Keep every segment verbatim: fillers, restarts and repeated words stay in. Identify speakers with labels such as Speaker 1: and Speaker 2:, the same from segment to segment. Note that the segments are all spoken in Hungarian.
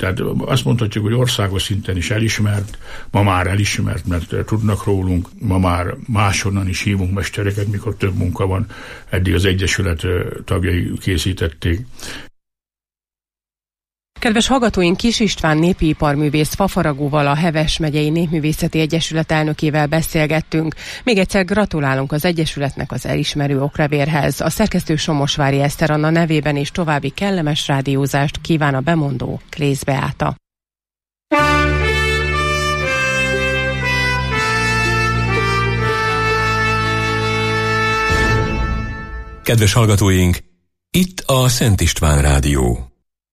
Speaker 1: Tehát azt mondhatjuk, hogy országos szinten is elismert, ma már elismert, mert tudnak rólunk, ma már máshonnan is hívunk mestereket, mikor több munka van, eddig az Egyesület tagjai készítették.
Speaker 2: Kedves hallgatóink, Kis István népiiparművész Fafaragóval, a Heves megyei Népművészeti Egyesület elnökével beszélgettünk. Még egyszer gratulálunk az Egyesületnek az elismerő okrevérhez. A szerkesztő Somosvári Eszter Anna nevében is további kellemes rádiózást kíván a bemondó Klész Beáta.
Speaker 3: Kedves hallgatóink, itt a Szent István Rádió.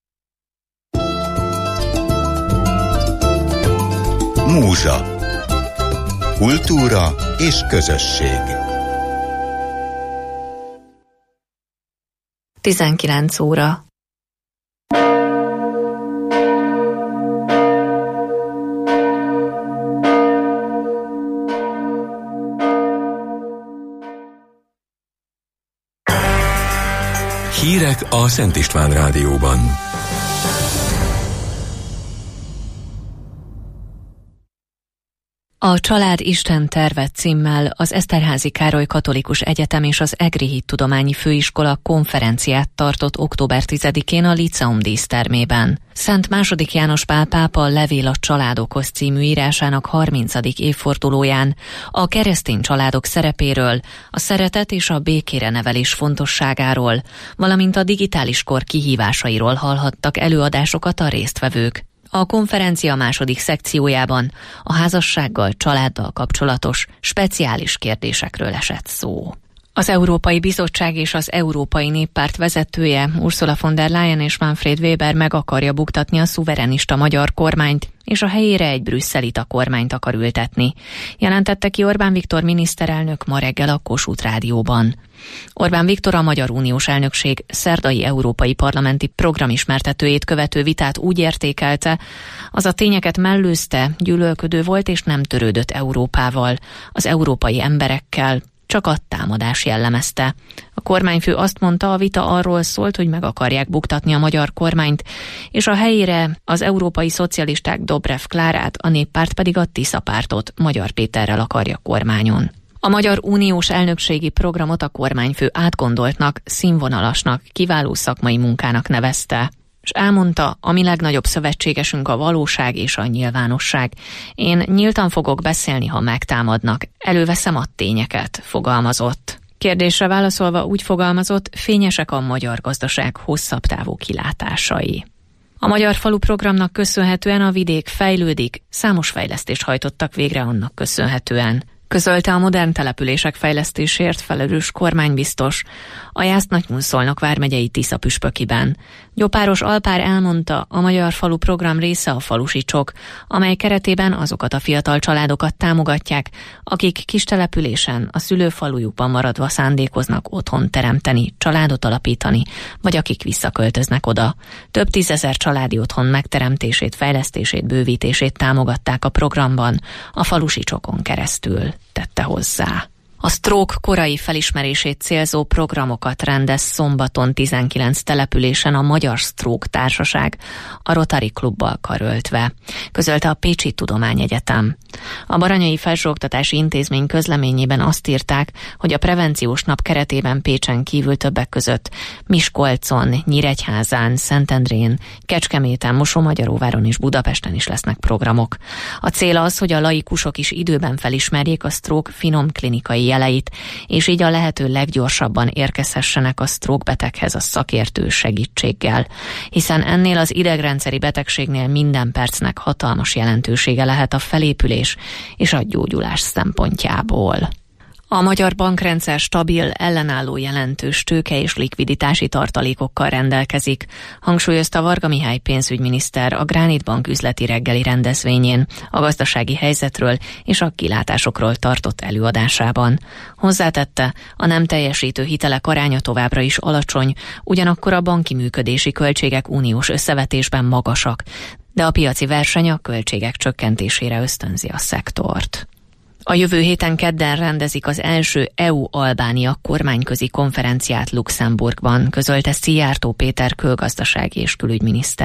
Speaker 4: Múzsa. Kultúra és közösség.
Speaker 5: tizenkilenc óra.
Speaker 3: Hírek a Szent István Rádióban.
Speaker 5: A Család Isten terve címmel az Eszterházy Károly Katolikus Egyetem és az Egri Hittudományi Főiskola konferenciát tartott október tizedikén a Líceum dísztermében. Szent második János Pál pápa Levél a családokhoz című írásának harmincadik évfordulóján a keresztény családok szerepéről, a szeretet és a békére nevelés fontosságáról, valamint a digitális kor kihívásairól hallhattak előadásokat a résztvevők. A konferencia második szekciójában a házassággal, családdal kapcsolatos speciális kérdésekről esett szó. Az Európai Bizottság és az Európai Néppárt vezetője Ursula von der Leyen és Manfred Weber meg akarja buktatni a szuverenista magyar kormányt, és a helyére egy brüsszelita kormányt akar ültetni, jelentette ki Orbán Viktor miniszterelnök ma reggel a Kossuth Rádióban. Orbán Viktor a Magyar Uniós Elnökség szerdai európai parlamenti programismertetőjét követő vitát úgy értékelte, az a tényeket mellőzte, gyűlölködő volt és nem törődött Európával, az európai emberekkel, csak a támadás jellemezte. A kormányfő azt mondta, a vita arról szólt, hogy meg akarják buktatni a magyar kormányt, és a helyére az európai szocialisták Dobrev Klárát, a Néppárt pedig a Tisza pártot Magyar Péterrel akarja kormányon. A Magyar Uniós Elnökségi Programot a kormányfő átgondoltnak, színvonalasnak, kiváló szakmai munkának nevezte. És elmondta, a mi legnagyobb szövetségesünk a valóság és a nyilvánosság. Én nyíltan fogok beszélni, ha megtámadnak. Előveszem a tényeket, fogalmazott. Kérdésre válaszolva úgy fogalmazott, fényesek a magyar gazdaság hosszabb távú kilátásai. A Magyar Falu programnak köszönhetően a vidék fejlődik, számos fejlesztést hajtottak végre annak köszönhetően. Közölte a modern települések fejlesztésért felelős kormánybiztos a Jász-Nagymunszolnok vármegyei Tisza-püspökiben. Gyopáros Alpár elmondta, a Magyar Falu program része a Falusicsok, amely keretében azokat a fiatal családokat támogatják, akik kis településen, a szülőfalujukban maradva szándékoznak otthon teremteni, családot alapítani, vagy akik visszaköltöznek oda. Több tízezer családi otthon megteremtését, fejlesztését, bővítését támogatták a programban, a Falusicsokon keresztül, tette hozzá. A stroke korai felismerését célzó programokat rendez szombaton tizenkilenc településen a Magyar Stroke Társaság, a Rotary Klubbal karöltve, közölte a Pécsi Tudományegyetem. A Baranyai Felsőoktatási Intézmény közleményében azt írták, hogy a prevenciós nap keretében Pécsen kívül többek között Miskolcon, Nyíregyházán, Szentendrén, Kecskeméten, Mosonmagyaróváron és Budapesten is lesznek programok. A cél az, hogy a laikusok is időben felismerjék a stroke finom klinikai jeleit, és így a lehető leggyorsabban érkezhessenek a stroke beteghez a szakértő segítséggel, hiszen ennél az idegrendszeri betegségnél minden percnek hatalmas jelentősége lehet a felépülés és a gyógyulás szempontjából. A magyar bankrendszer stabil, ellenálló jelentős tőke és likviditási tartalékokkal rendelkezik, hangsúlyozta Varga Mihály pénzügyminiszter a Gránit Bank üzleti reggeli rendezvényén, a gazdasági helyzetről és a kilátásokról tartott előadásában. Hozzátette, a nem teljesítő hitelek aránya továbbra is alacsony, ugyanakkor a banki működési költségek uniós összevetésben magasak, de a piaci verseny a költségek csökkentésére ösztönzi a szektort. A jövő héten kedden rendezik az első é u-Albánia kormányközi konferenciát Luxemburgban, közölte Szijjártó Péter külgazdasági és külügyminiszter.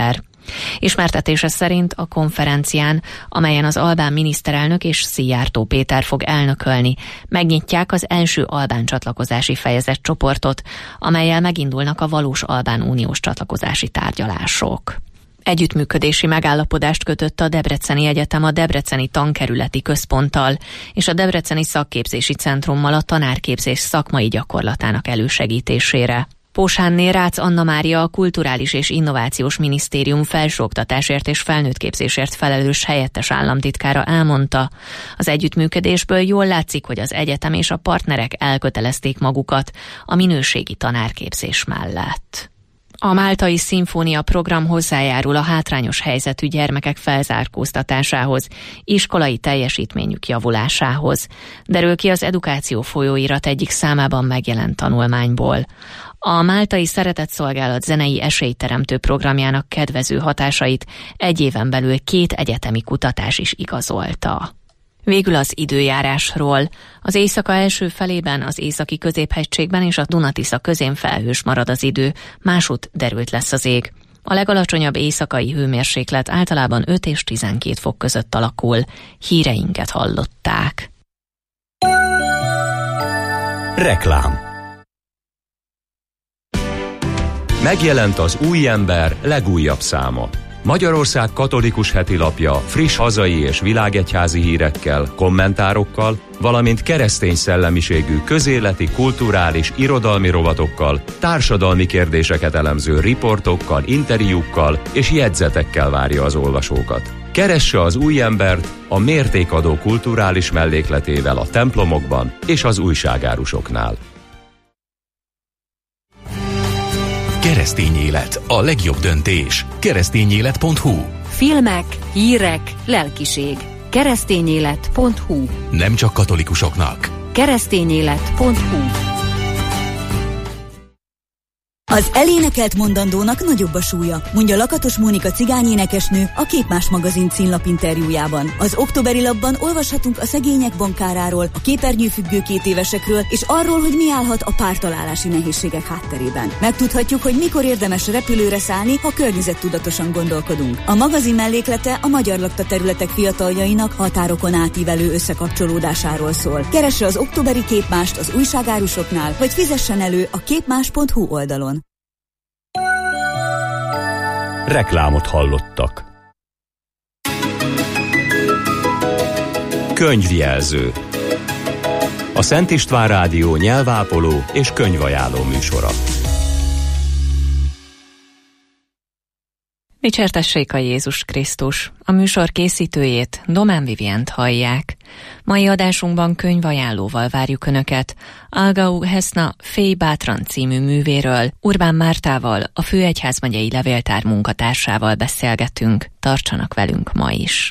Speaker 5: Ismertetése szerint a konferencián, amelyen az albán miniszterelnök és Szijjártó Péter fog elnökölni, megnyitják az első albán csatlakozási fejezet csoportot, amellyel megindulnak a valós albán uniós csatlakozási tárgyalások. Együttműködési megállapodást kötött a Debreceni Egyetem a Debreceni Tankerületi Központtal és a Debreceni Szakképzési Centrummal a tanárképzés szakmai gyakorlatának elősegítésére. Pósánné Rácz Anna Mária, a Kulturális és Innovációs Minisztérium felsőoktatásért és felnőttképzésért felelős helyettes államtitkára elmondta, az együttműködésből jól látszik, hogy az egyetem és a partnerek elkötelezték magukat a minőségi tanárképzés mellett. A Máltai Szimfónia program hozzájárul a hátrányos helyzetű gyermekek felzárkóztatásához, iskolai teljesítményük javulásához, derül ki az Edukáció folyóirat egyik számában megjelent tanulmányból. A Máltai Szeretetszolgálat zenei esélyteremtő programjának kedvező hatásait egy éven belül két egyetemi kutatás is igazolta. Végül az időjárásról. Az éjszaka első felében az északi középhegységben és a Dunatisza közén felhős marad az idő, másút derült lesz az ég. A legalacsonyabb éjszakai hőmérséklet általában öt és tizenkét fok között alakul. Híreinket hallották.
Speaker 3: Reklám. Megjelent az Új Ember legújabb száma. Magyarország katolikus hetilapja friss hazai és világegyházi hírekkel, kommentárokkal, valamint keresztény szellemiségű közéleti, kulturális, irodalmi rovatokkal, társadalmi kérdéseket elemző riportokkal, interjúkkal és jegyzetekkel várja az olvasókat. Keresse az Új Embert a mértékadó kulturális mellékletével a templomokban és az újságárusoknál.
Speaker 6: Keresztény élet, a legjobb döntés. keresztényélet pont hu.
Speaker 7: Filmek, hírek, lelkiség. keresztényélet pont hu.
Speaker 6: Nem csak katolikusoknak.
Speaker 7: keresztényélet pont hu.
Speaker 8: Az elénekelt mondandónak nagyobb a súlya, mondja Lakatos Mónika cigányénekesnő a Képmás magazin címlap interjújában. Az októberi lapban olvashatunk a szegények bankáráról, a képernyőfüggő két évesekről, és arról, hogy mi állhat a pártalálási nehézségek hátterében. Megtudhatjuk, hogy mikor érdemes repülőre szállni, ha környezettudatosan gondolkodunk. A magazin melléklete a magyar lakta területek fiataljainak határokon átívelő összekapcsolódásáról szól. Keresse az októberi Képmást az újságárusoknál, vagy fizessen elő a képmás pont hu oldalon.
Speaker 3: Reklámot hallottak. Könyvjelző. A Szent István Rádió nyelvápoló és könyvajánló műsora.
Speaker 5: Dicsértessék a Jézus Krisztus! A műsor készítőjét, Domán Vivient hallják. Mai adásunkban könyvajánlóval várjuk Önöket. Algau Heszna Féj Bátran című művéről, Urbán Mártával, a Főegyházmegyei Levéltár munkatársával beszélgetünk. Tartsanak velünk ma is!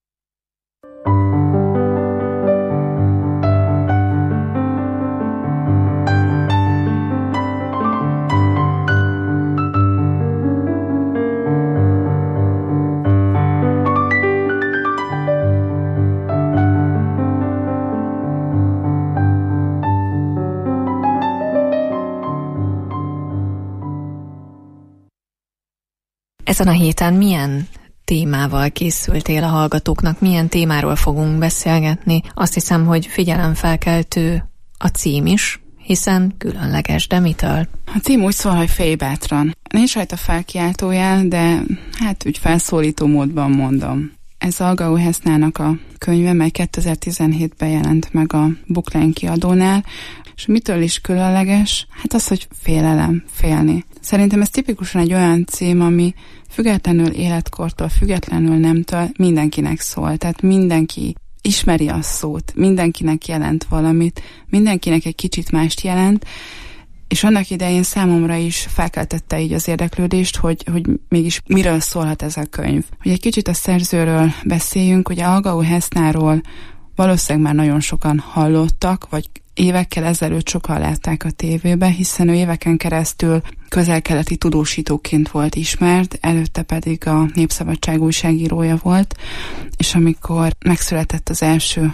Speaker 5: Ezen a héten milyen témával készültél a hallgatóknak? Milyen témáról fogunk beszélgetni? Azt hiszem, hogy figyelemfelkeltő a cím is, hiszen különleges, de mitől?
Speaker 9: A cím úgy szól, hogy Féj Bátran. Nincs rajta felkiáltójel, de hát úgy felszólító módban mondom. Ez Algau Hesznának a könyve, mely kétezer-tizenhétben jelent meg a Bookline kiadónál, és mitől is különleges? Hát az, hogy félelem, félni. Szerintem ez tipikusan egy olyan cím, ami függetlenül életkortól, függetlenül nemtől mindenkinek szól. Tehát mindenki ismeri a szót, mindenkinek jelent valamit, mindenkinek egy kicsit mást jelent, és annak idején számomra is felkeltette így az érdeklődést, hogy, hogy mégis miről szólhat ez a könyv. Hogy egy kicsit a szerzőről beszéljünk, hogy Algau Hesznáról valószínűleg már nagyon sokan hallottak, vagy évekkel ezelőtt sokan látták a tévében, hiszen ő éveken keresztül közel-keleti tudósítóként volt ismert, előtte pedig a Népszabadság újságírója volt, és amikor megszületett az első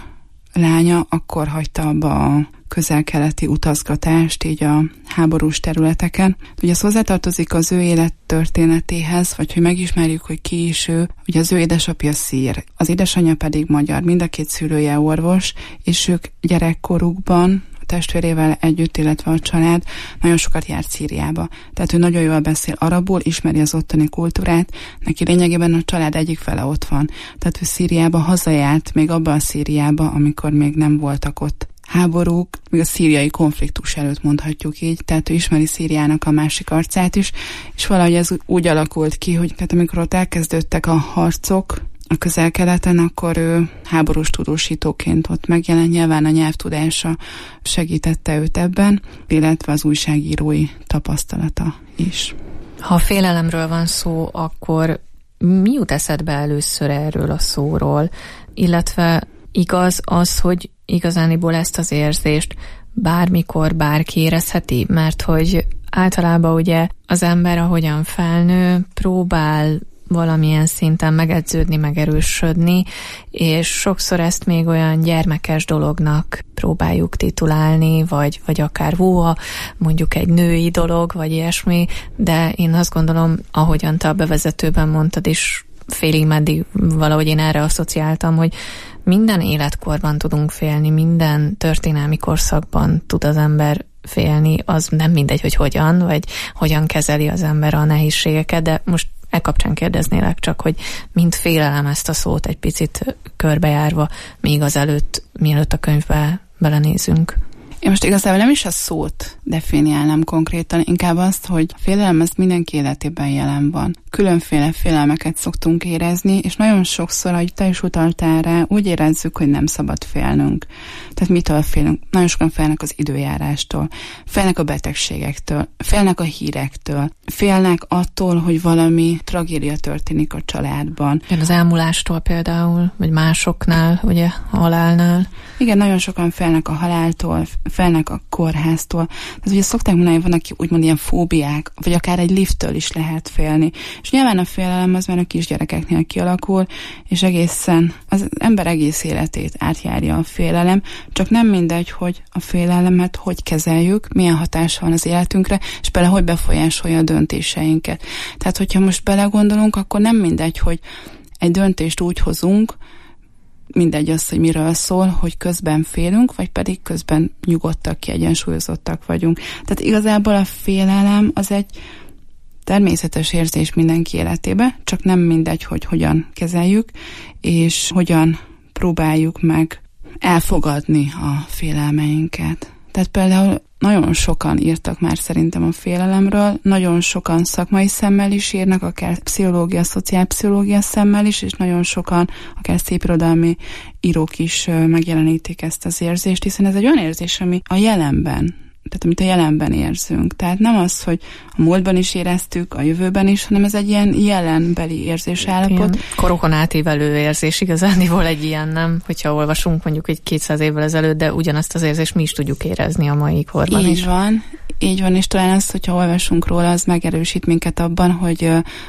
Speaker 9: lánya akkor hagyta abba a közel-keleti utazgatást így a háborús területeken. Ugye ez hozzátartozik az ő élettörténetéhez, vagy hogy megismerjük, hogy ki is ő. Ugye az ő édesapja szír, az édesanyja pedig magyar, mind a két szülője orvos, és ők gyerekkorukban testvérével együtt, illetve a család nagyon sokat járt Szíriába. Tehát ő nagyon jól beszél arabul, ismeri az ottani kultúrát, neki lényegében a család egyik fele ott van. Tehát ő Szíriába hazajárt, még abban a Szíriába, amikor még nem voltak ott háborúk, még a szíriai konfliktus előtt mondhatjuk így, tehát ő ismeri Szíriának a másik arcát is, és valahogy ez úgy alakult ki, hogy tehát amikor ott elkezdődtek a harcok a közel-keleten, akkor ő háborús tudósítóként ott megjelent, nyilván a nyelvtudása segítette őt ebben, illetve az újságírói tapasztalata is.
Speaker 5: Ha félelemről van szó, akkor mi jut eszedbe először erről a szóról, illetve igaz az, hogy igazániból ezt az érzést bármikor bárki érezheti, mert hogy általában ugye az ember, ahogyan felnő, próbál valamilyen szinten megedződni, megerősödni, és sokszor ezt még olyan gyermekes dolognak próbáljuk titulálni, vagy, vagy akár húha, mondjuk egy női dolog, vagy ilyesmi, de én azt gondolom, ahogyan te a bevezetőben mondtad is, félig meddig valahogy én erre asszociáltam, hogy minden életkorban tudunk félni, minden történelmi korszakban tud az ember félni, az nem mindegy, hogy hogyan, vagy hogyan kezeli az ember a nehézségeket, de most e kapcsán kérdeznélek csak, hogy mint félelem ezt a szót egy picit körbejárva, még azelőtt, mielőtt a könyvbe belenézünk.
Speaker 9: Én most igazából nem is a szót definiálnám konkrétan, inkább azt, hogy a félelem ez mindenki életében jelen van. Különféle félelmeket szoktunk érezni, és nagyon sokszor, ahogy te is utaltál rá, úgy érezzük, hogy nem szabad félnünk. Tehát mitől félünk? Nagyon sokan félnek az időjárástól, félnek a betegségektől, félnek a hírektől, félnek attól, hogy valami tragédia történik a családban.
Speaker 5: Igen, az elmúlástól például, vagy másoknál, ugye, a halálnál.
Speaker 9: Igen, nagyon sokan félnek a haláltól, félnek a kórháztól. Tehát ugye szokták mondani, hogy van, aki úgymond ilyen fóbiák, vagy akár egy lifttől is lehet félni. És nyilván a félelem az már a kisgyerekeknél kialakul, és egészen az ember egész életét átjárja a félelem, csak nem mindegy, hogy a félelemet hogy kezeljük, milyen hatása van az életünkre, és bele hogy befolyásolja a döntéseinket. Tehát, hogyha most belegondolunk, akkor nem mindegy, hogy egy döntést úgy hozunk, mindegy az, hogy miről szól, hogy közben félünk, vagy pedig közben nyugodtak, kiegyensúlyozottak vagyunk. Tehát igazából a félelem az egy természetes érzés mindenki életébe, csak nem mindegy, hogy hogyan kezeljük, és hogyan próbáljuk meg elfogadni a félelmeinket. Tehát például nagyon sokan írtak már szerintem a félelemről, nagyon sokan szakmai szemmel is írnak, akár pszichológia, szociálpszichológia szemmel is, és nagyon sokan, akár szépirodalmi írók is megjelenítik ezt az érzést, hiszen ez egy olyan érzés, ami a jelenben, tehát amit a jelenben érzünk. Tehát nem az, hogy a múltban is éreztük, a jövőben is, hanem ez egy ilyen jelenbeli érzésállapot.
Speaker 5: Ilyen korokon átívelő érzés igazándiból egy ilyen, nem? Hogyha olvasunk mondjuk egy kétszáz évvel ezelőtt, de ugyanazt az érzést mi is tudjuk érezni a mai korban
Speaker 9: így
Speaker 5: is.
Speaker 9: Így van, így van, és talán az, hogyha olvasunk róla, az megerősít minket abban, hogy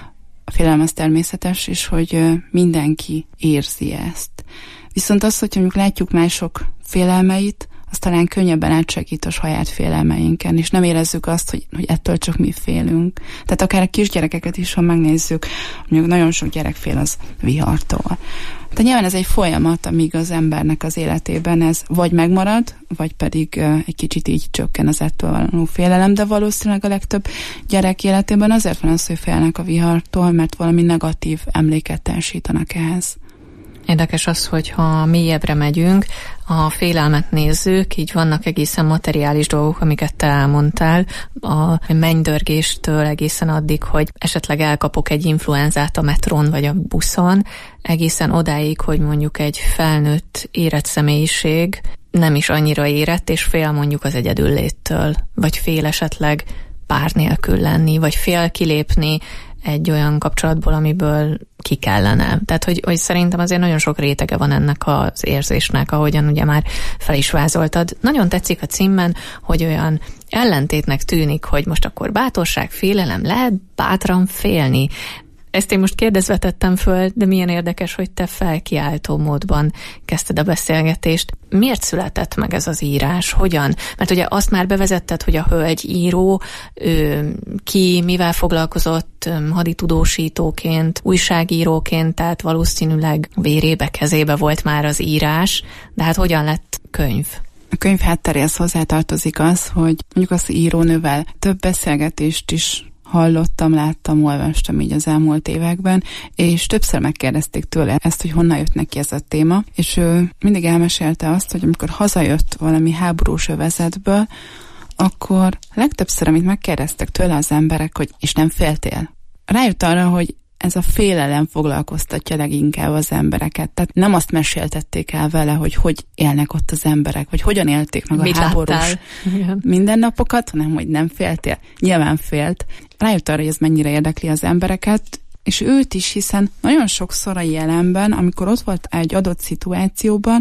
Speaker 9: a félelem az természetes, és hogy mindenki érzi ezt. Viszont az, hogyha mondjuk látjuk mások félelmeit, az talán könnyebben átsegít a saját félelmeinken, és nem érezzük azt, hogy, hogy ettől csak mi félünk. Tehát akár a kisgyerekeket is, ha megnézzük, mondjuk nagyon sok gyerek fél az vihartól. Tehát nyilván ez egy folyamat, amíg az embernek az életében ez vagy megmarad, vagy pedig uh, egy kicsit így csökken az ettől való félelem, de valószínűleg a legtöbb gyerek életében azért van az, hogy félnek a vihartól, mert valami negatív emléket társítanak ehhez.
Speaker 5: Érdekes az, hogy ha mélyebbre megyünk, a félelmet nézzük, így vannak egészen materiális dolgok, amiket te elmondtál, a mennydörgéstől egészen addig, hogy esetleg elkapok egy influenzát a metrón vagy a buszon, egészen odáig, hogy mondjuk egy felnőtt érett személyiség nem is annyira érett, és fél mondjuk az egyedülléttől, vagy fél esetleg pár nélkül lenni, vagy fél kilépni egy olyan kapcsolatból, amiből ki kellene. Tehát, hogy, hogy szerintem azért nagyon sok rétege van ennek az érzésnek, ahogyan ugye már fel is vázoltad. Nagyon tetszik a címben, hogy olyan ellentétnek tűnik, hogy most akkor bátorság, félelem, lehet bátran félni. Ezt én most kérdezve tettem föl, de milyen érdekes, hogy te felkiáltó módban kezdted a beszélgetést. Miért született meg ez az írás? Hogyan? Mert ugye azt már bevezetted, hogy a hölgy író, ő, ki mivel foglalkozott haditudósítóként, újságíróként, tehát valószínűleg vérébe, kezébe volt már az írás, de hát hogyan lett könyv?
Speaker 9: A könyv hátteréhez hozzátartozik az, hogy mondjuk az írónővel több beszélgetést is hallottam, láttam, olvastam így az elmúlt években, és többször megkérdezték tőle ezt, hogy honnan jött neki ez a téma, és ő mindig elmesélte azt, hogy amikor hazajött valami háborús övezetből, akkor legtöbbször, amit megkérdeztek tőle az emberek, hogy és nem féltél? Rájött arra, hogy ez a félelem foglalkoztatja leginkább az embereket. Tehát nem azt meséltették el vele, hogy hogy élnek ott az emberek, hogy hogyan élték meg a Mit háborús mindennapokat, hanem hogy nem féltél. Nyilván félt. Rájött arra, hogy ez mennyire érdekli az embereket, és őt is, hiszen nagyon sokszor a jelenben, amikor ott volt egy adott szituációban,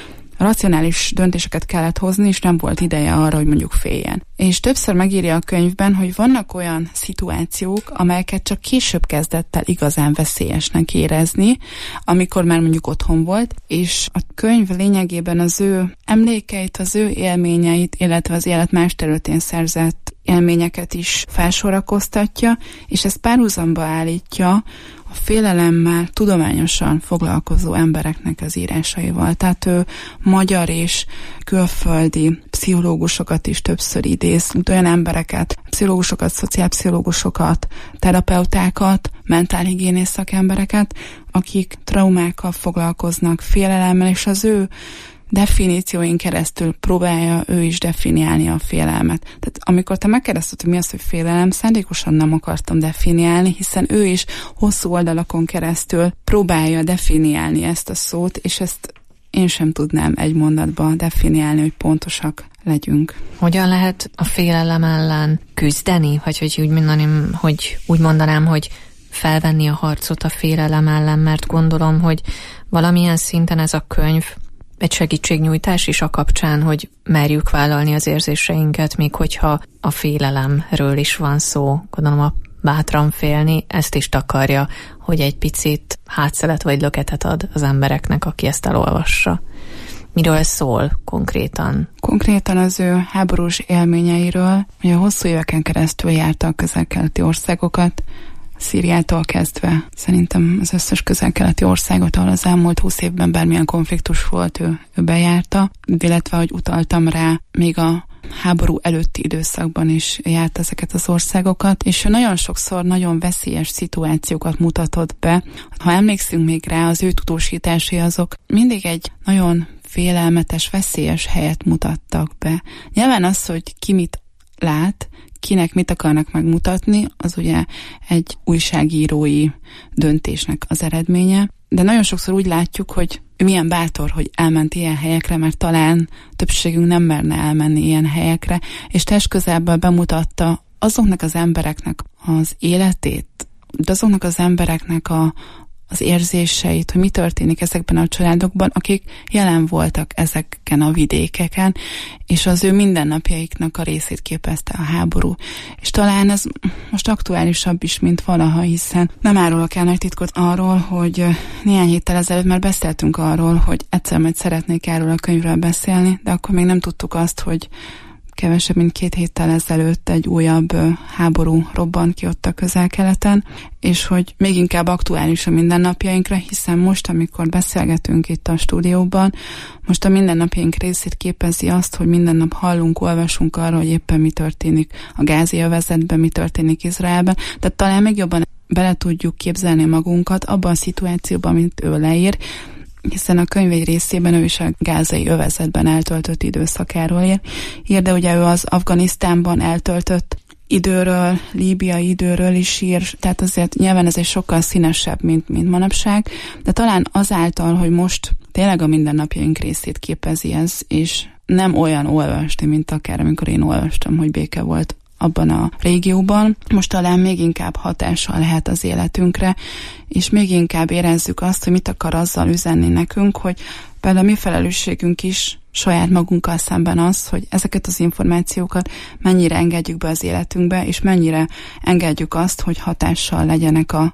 Speaker 9: racionális döntéseket kellett hozni, és nem volt ideje arra, hogy mondjuk féljen. És többször megírja a könyvben, hogy vannak olyan szituációk, amelyeket csak később kezdett el igazán veszélyesnek érezni, amikor már mondjuk otthon volt, és a könyv lényegében az ő emlékeit, az ő élményeit, illetve az élet más területén szerzett élményeket is felsorakoztatja, és ezt párhuzamba állítja a félelemmel tudományosan foglalkozó embereknek az írásaival. Tehát ő magyar és külföldi pszichológusokat is többször idéz, olyan embereket, pszichológusokat, szociálpszichológusokat, terapeutákat, mentálhigiénész szakembereket, akik traumákkal foglalkoznak, félelemmel, és az ő definícióin keresztül próbálja ő is definiálni a félelmet. Tehát amikor te megkérdezted, hogy mi az, hogy félelem, szándékosan nem akartam definiálni, hiszen ő is hosszú oldalakon keresztül próbálja definiálni ezt a szót, és ezt én sem tudnám egy mondatba definiálni, hogy pontosak legyünk.
Speaker 5: Hogyan lehet a félelem ellen küzdeni? Vagy hogy úgy mondanám, hogy, úgy mondanám, hogy felvenni a harcot a félelem ellen, mert gondolom, hogy valamilyen szinten ez a könyv egy segítségnyújtás is a kapcsán, hogy merjük vállalni az érzéseinket, még hogyha a félelemről is van szó, gondolom a bátran félni, ezt is takarja, hogy egy picit hátszelet vagy löketet ad az embereknek, aki ezt elolvassa. Miről szól konkrétan?
Speaker 9: Konkrétan az ő háborús élményeiről, hogy a hosszú éveken keresztül járta a közel-keleti országokat, Szíriától kezdve szerintem az összes közel-keleti országot, ahol az elmúlt húsz évben bármilyen konfliktus volt, ő, ő bejárta, illetve, hogy utaltam rá, még a háború előtti időszakban is járt ezeket az országokat, és ő nagyon sokszor nagyon veszélyes szituációkat mutatott be. Ha emlékszünk még rá, az ő tudósításai azok mindig egy nagyon félelmetes, veszélyes helyet mutattak be. Nyilván az, hogy ki mit lát, kinek mit akarnak megmutatni, az ugye egy újságírói döntésnek az eredménye. De nagyon sokszor úgy látjuk, hogy milyen bátor, hogy elment ilyen helyekre, mert talán többségünk nem merne elmenni ilyen helyekre, és testközelből bemutatta azoknak az embereknek az életét, de azoknak az embereknek a, az érzéseit, hogy mi történik ezekben a családokban, akik jelen voltak ezeken a vidékeken, és az ő mindennapjaiknak a részét képezte a háború. És talán ez most aktuálisabb is, mint valaha, hiszen nem árulok el nagy titkot arról, hogy néhány héttel ezelőtt már beszéltünk arról, hogy egyszer majd szeretnék erről a könyvről beszélni, de akkor még nem tudtuk azt, hogy kevesebb, mint két héttel ezelőtt egy újabb háború robbant ki ott a Közel-Keleten, és hogy még inkább aktuális a mindennapjainkra, hiszen most, amikor beszélgetünk itt a stúdióban, most a mindennapjaink részét képezi azt, hogy minden nap hallunk, olvasunk arról, hogy éppen mi történik a Gázi övezetben, mi történik Izraelben, tehát talán még jobban bele tudjuk képzelni magunkat abban a szituációban, amit ő leír, hiszen a könyv egy részében ő is a gázai övezetben eltöltött időszakáról ír, ír, de ugye ő az Afganisztánban eltöltött időről, líbiai időről is ír, tehát azért nyilván ez egy sokkal színesebb, mint, mint manapság, de talán azáltal, hogy most tényleg a mindennapjaink részét képezi ez, és nem olyan olvasni, mint akár amikor én olvastam, hogy béke volt abban a régióban, most talán még inkább hatással lehet az életünkre, és még inkább érezzük azt, hogy mit akar azzal üzenni nekünk, hogy például mi felelősségünk is saját magunkkal szemben az, hogy ezeket az információkat mennyire engedjük be az életünkbe, és mennyire engedjük azt, hogy hatással legyenek a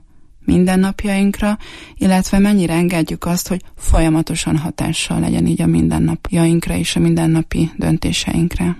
Speaker 9: mindennapjainkra, illetve mennyire engedjük azt, hogy folyamatosan hatással legyen így a mindennapjainkra és a mindennapi döntéseinkre.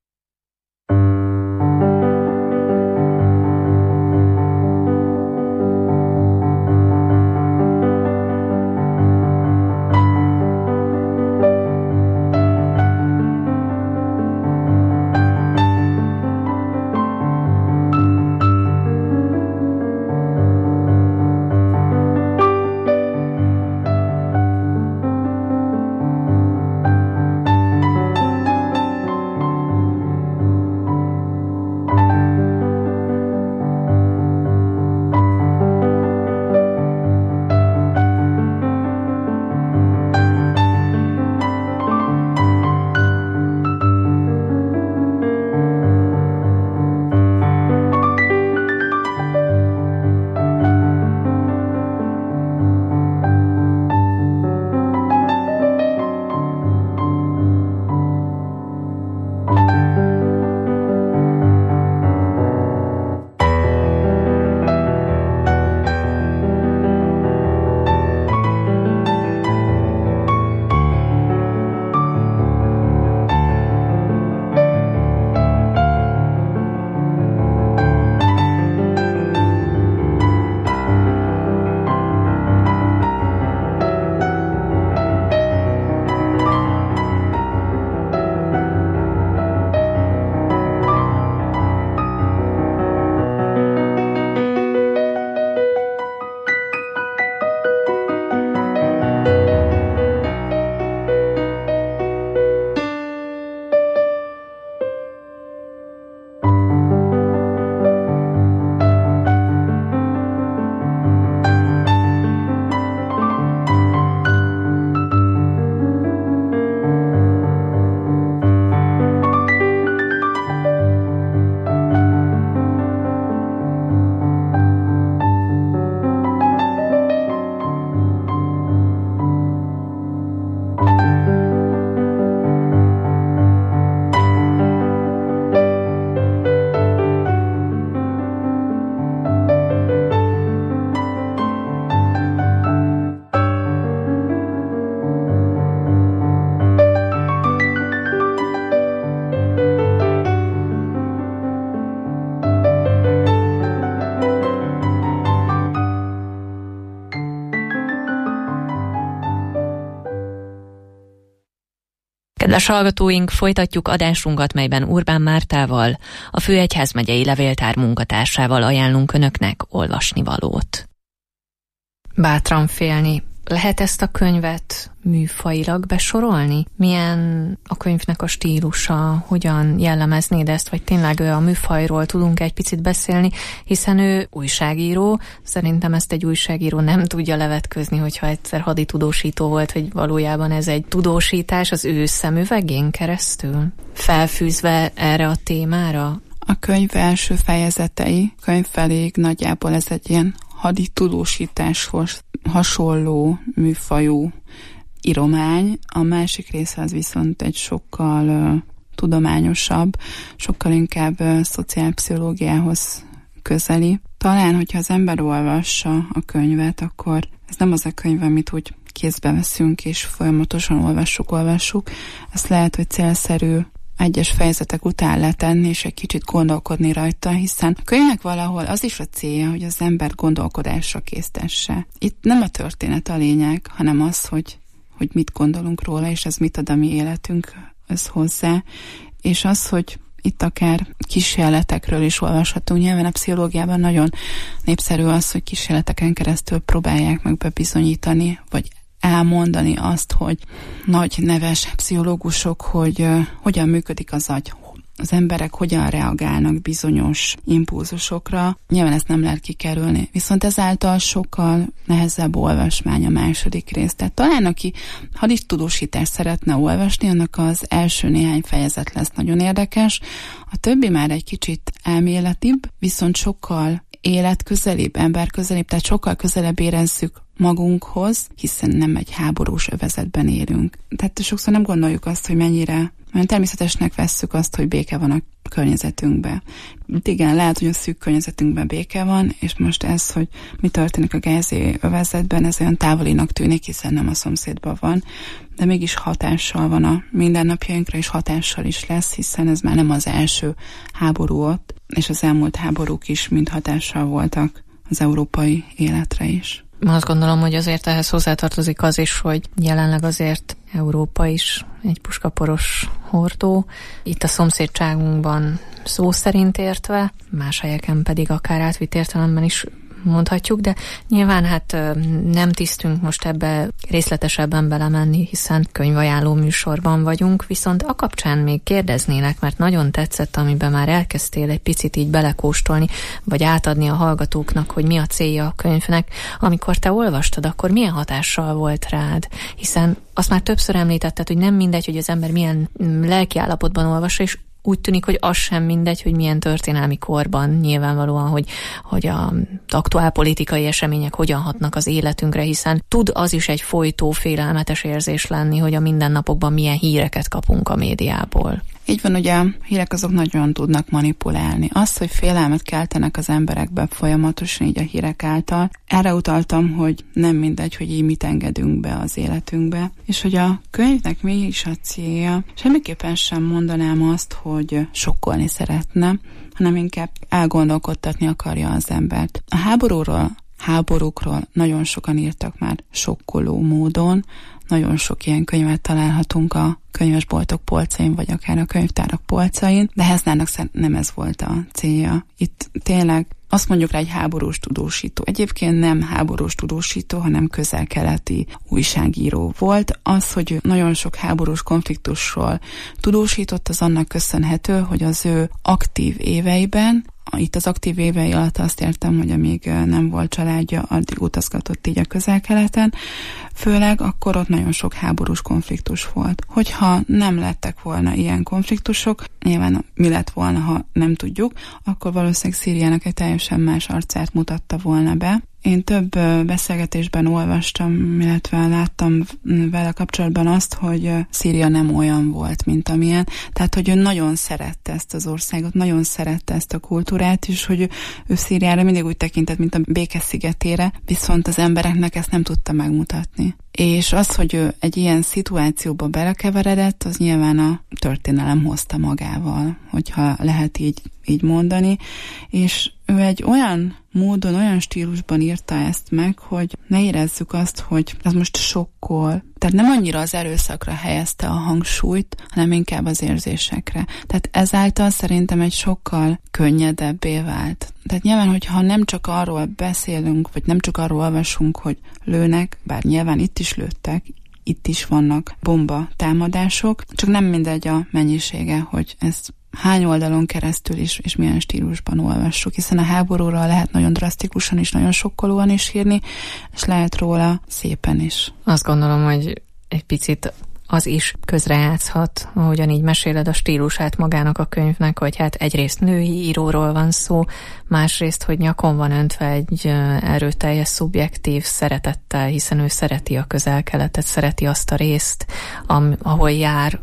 Speaker 5: Kedves hallgatóink, folytatjuk adásunkat, melyben Urbán Mártával, a Főegyházmegyei Levéltár munkatársával ajánlunk önöknek olvasnivalót. Bátran félni. Lehet ezt a könyvet műfajilag besorolni? Milyen a könyvnek a stílusa? Hogyan jellemeznéd ezt? Vagy tényleg a műfajról tudunk egy picit beszélni? Hiszen ő újságíró. Szerintem ezt egy újságíró nem tudja levetközni, hogyha egyszer haditudósító volt, hogy valójában ez egy tudósítás az ő szemüvegén keresztül, felfűzve erre a témára.
Speaker 9: A könyv első fejezetei, könyv feléig nagyjából ez egy ilyen haditudósításhoz hasonló műfajú íromány, a másik része az viszont egy sokkal uh, tudományosabb, sokkal inkább uh, szociálpszichológiához közeli. Talán, hogyha az ember olvassa a könyvet, akkor ez nem az a könyv, amit úgy kézbe veszünk és folyamatosan olvassuk, olvassuk. Ezt lehet, hogy célszerű egyes fejezetek után letenni, és egy kicsit gondolkodni rajta, hiszen a könyvnek valahol az is a célja, hogy az ember gondolkodásra késztesse. Itt nem a történet a lényeg, hanem az, hogy, hogy mit gondolunk róla, és ez mit ad a mi életünkhöz hozzá, és az, hogy itt akár kísérletekről is olvashatunk. Nyilván a pszichológiában nagyon népszerű az, hogy kísérleteken keresztül próbálják meg bebizonyítani, vagy elmondani azt, hogy nagy neves pszichológusok, hogy uh, hogyan működik az agy, az emberek hogyan reagálnak bizonyos impulzusokra. Nyilván ezt nem lehet kikerülni. Viszont ezáltal sokkal nehezebb olvasmány a második rész. Tehát talán aki haditudósítást szeretne olvasni, annak az első néhány fejezet lesz nagyon érdekes. A többi már egy kicsit elméletibb, viszont sokkal életközelibb, emberközelibb, tehát sokkal közelebb érezzük magunkhoz, hiszen nem egy háborús övezetben élünk. Tehát sokszor nem gondoljuk azt, hogy mennyire mert természetesnek vesszük azt, hogy béke van a környezetünkben. Igen, lehet, hogy a szűk környezetünkben béke van, és most ez, hogy mi történik a Gázi övezetben, ez olyan távolinak tűnik, hiszen nem a szomszédban van, de mégis hatással van a mindennapjainkra, és hatással is lesz, hiszen ez már nem az első háború ott, és az elmúlt háborúk is mind hatással voltak az európai életre is.
Speaker 5: Azt gondolom, hogy azért ehhez hozzátartozik az is, hogy jelenleg azért Európa is egy puskaporos hordó. Itt a szomszédságunkban szó szerint értve, más helyeken pedig akár átvitt értelemben is mondhatjuk, de nyilván hát nem tisztünk most ebbe részletesebben belemenni, hiszen könyvajánló műsorban vagyunk, viszont a kapcsán még kérdeznének, mert nagyon tetszett, amiben már elkezdtél egy picit így belekóstolni, vagy átadni a hallgatóknak, hogy mi a célja a könyvnek. Amikor te olvastad, akkor milyen hatással volt rád? Hiszen azt már többször említetted, hogy nem mindegy, hogy az ember milyen lelkiállapotban olvassa, és úgy tűnik, hogy az sem mindegy, hogy milyen történelmi korban, nyilvánvalóan, hogy, hogy a aktuál politikai események hogyan hatnak az életünkre, hiszen tud az is egy folytó, félelmetes érzés lenni, hogy a mindennapokban milyen híreket kapunk a médiából.
Speaker 9: Így van, ugye a hírek azok nagyon tudnak manipulálni. Az, hogy félelmet keltenek az emberekbe folyamatosan így a hírek által, erre utaltam, hogy nem mindegy, hogy így mit engedünk be az életünkbe, és hogy a könyvnek mi is a célja. Semmiképpen sem mondanám azt, hogy sokkolni szeretne, hanem inkább elgondolkodtatni akarja az embert. A háborúról, háborúkról nagyon sokan írtak már sokkoló módon, nagyon sok ilyen könyvet találhatunk a könyvesboltok polcain, vagy akár a könyvtárak polcain, de Heznának nem ez volt a célja. Itt tényleg azt mondjuk rá, egy háborús tudósító. Egyébként nem háborús tudósító, hanem közel-keleti újságíró volt. Az, hogy nagyon sok háborús konfliktusról tudósított, az annak köszönhető, hogy az ő aktív éveiben, itt az aktív évei alatt azt értem, hogy amíg nem volt családja, addig utazgatott így a közel-keleten, főleg akkor ott nagyon sok háborús konfliktus volt. Hogyha nem lettek volna ilyen konfliktusok, nyilván mi lett volna, ha nem tudjuk, akkor valószínűleg Szíriának egy teljesen más arcát mutatta volna be. Én több beszélgetésben olvastam, illetve láttam vele kapcsolatban azt, hogy Szíria nem olyan volt, mint amilyen. Tehát, hogy ő nagyon szerette ezt az országot, nagyon szerette ezt a kultúrát, és hogy ő, ő Szíriára mindig úgy tekintett, mint a béke szigetére, viszont az embereknek ezt nem tudta megmutatni. És az, hogy ő egy ilyen szituációba belekeveredett, az nyilván a történelem hozta magával, hogyha lehet így, így mondani, és ő egy olyan módon, olyan stílusban írta ezt meg, hogy ne érezzük azt, hogy ez most sokkol. Tehát nem annyira az erőszakra helyezte a hangsúlyt, hanem inkább az érzésekre. Tehát ezáltal szerintem egy sokkal könnyedebbé vált. Tehát nyilván, hogyha nem csak arról beszélünk, vagy nem csak arról olvasunk, hogy lőnek, bár nyilván itt is lőttek, itt is vannak bomba támadások, csak nem mindegy a mennyisége, hogy ez hány oldalon keresztül is, és milyen stílusban olvassuk, hiszen a háborúról lehet nagyon drasztikusan és nagyon sokkolóan is írni, és lehet róla szépen is.
Speaker 5: Azt gondolom, hogy egy picit az is közrejátszhat, ahogyan így meséled a stílusát magának a könyvnek, hogy hát egyrészt női íróról van szó, másrészt, hogy nyakon van öntve egy erőteljes, szubjektív szeretettel, hiszen ő szereti a közel-keletet, szereti azt a részt, am- ahol jár,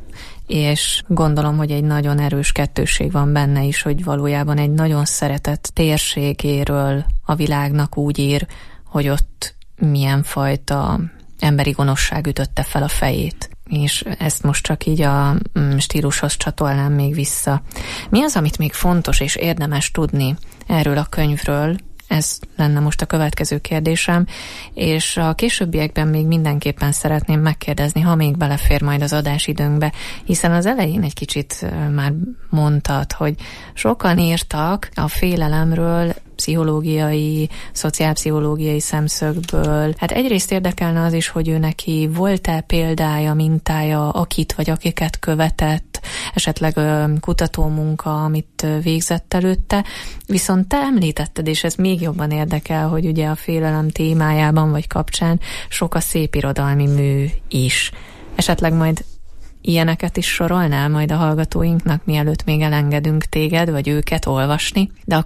Speaker 5: és gondolom, hogy egy nagyon erős kettősség van benne is, hogy valójában egy nagyon szeretett térségéről a világnak úgy ír, hogy ott milyen fajta emberi gonoszság ütötte fel a fejét. És ezt most csak így a stílushoz csatolnám még vissza. Mi az, amit még fontos és érdemes tudni erről a könyvről? Ez lenne most a következő kérdésem, és a későbbiekben még mindenképpen szeretném megkérdezni, ha még belefér majd az adásidőnkbe, hiszen az elején egy kicsit már mondtad, hogy sokan írtak a félelemről pszichológiai, szociálpszichológiai szemszögből. Hát egyrészt érdekelne az is, hogy ő neki volt-e példája, mintája, akit vagy akiket követett, esetleg kutatómunka, amit végzett előtte. Viszont te említetted, és ez még jobban érdekel, hogy ugye a félelem témájában vagy kapcsán sok a szépirodalmi mű is. Esetleg majd ilyeneket is sorolnál majd a hallgatóinknak, mielőtt még elengedünk téged, vagy őket olvasni, de akkor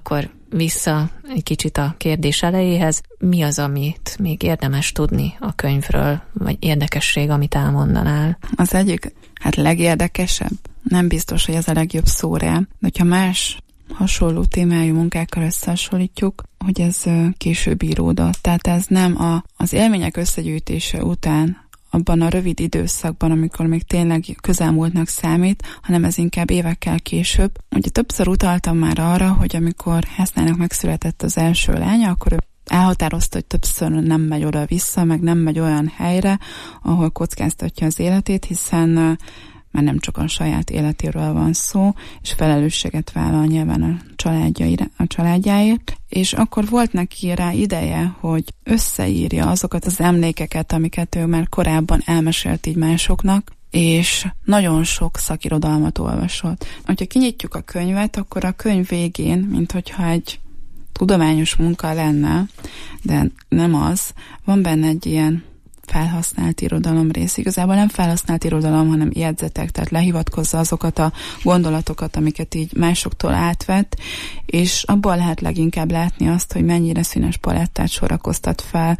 Speaker 5: vissza egy kicsit a kérdés elejéhez. Mi az, amit még érdemes tudni a könyvről, vagy érdekesség, amit elmondanál?
Speaker 9: Az egyik, hát legérdekesebb, nem biztos, hogy ez a legjobb szó rá, de hogyha más hasonló témájú munkákkal összehasonlítjuk, hogy ez később íródott. Tehát ez nem a, az élmények összegyűjtése után, abban a rövid időszakban, amikor még tényleg közelmúltnak számít, hanem ez inkább évekkel később. Ugye többször utaltam már arra, hogy amikor Hesnának megszületett az első lánya, akkor ő elhatározta, hogy többször nem megy oda-vissza, meg nem megy olyan helyre, ahol kockáztatja az életét, hiszen már nem csak a saját életéről van szó, és felelősséget vállal nyilván a, családjaira, a családjáért. És akkor volt neki rá ideje, hogy összeírja azokat az emlékeket, amiket ő már korábban elmesélt így másoknak, és nagyon sok szakirodalmat olvasott. Ha kinyitjuk a könyvet, akkor a könyv végén, mint hogyha egy tudományos munka lenne, de nem az, van benne egy ilyen felhasznált irodalom rész. Igazából nem felhasznált irodalom, hanem jegyzetek, tehát lehivatkozza azokat a gondolatokat, amiket így másoktól átvett, és abból lehet leginkább látni azt, hogy mennyire színes palettát sorakoztat fel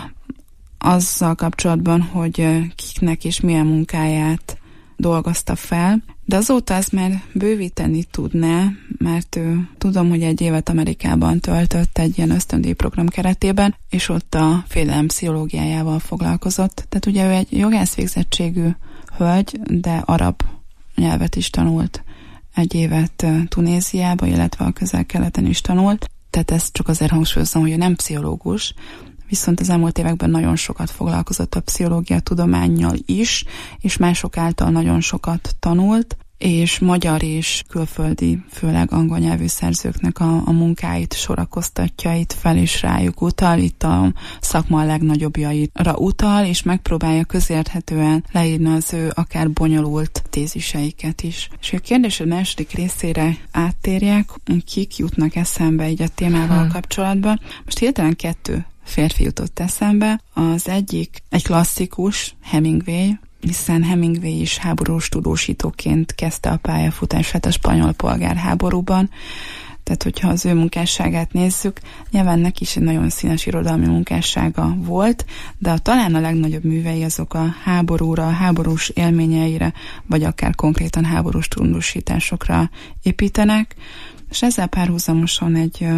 Speaker 9: azzal kapcsolatban, hogy kiknek és milyen munkáját dolgozta fel. De azóta ezt már bővíteni tudná, mert ő, tudom, hogy egy évet Amerikában töltött egy ilyen ösztöndíjprogram keretében, és ott a félelem pszichológiájával foglalkozott. Tehát ugye ő egy jogász végzettségű hölgy, de arab nyelvet is tanult. Egy évet Tunéziában, illetve a Közel-Keleten is tanult. Tehát ezt csak azért hangsúlyozom, hogy ő nem pszichológus, viszont az elmúlt években nagyon sokat foglalkozott a pszichológia tudománnyal is, és mások által nagyon sokat tanult, és magyar és külföldi, főleg angol nyelvű szerzőknek a, a munkáit sorakoztatja itt fel, és rájuk utal, itt a szakma legnagyobbjaira utal, és megpróbálja közérthetően leírni az ő akár bonyolult téziseiket is. És a kérdésed második részére áttérjek, kik jutnak eszembe így a témával hmm. kapcsolatban. Most hirtelen kettő férfi jutott eszembe. Az egyik egy klasszikus, Hemingway, hiszen Hemingway is háborús tudósítóként kezdte a pályafutását a spanyol polgárháborúban. Tehát, hogyha az ő munkásságát nézzük, nyilván neki is egy nagyon színes irodalmi munkássága volt, de a, talán a legnagyobb művei azok a háborúra, a háborús élményeire, vagy akár konkrétan háborús tudósításokra építenek, és ezzel párhuzamosan egy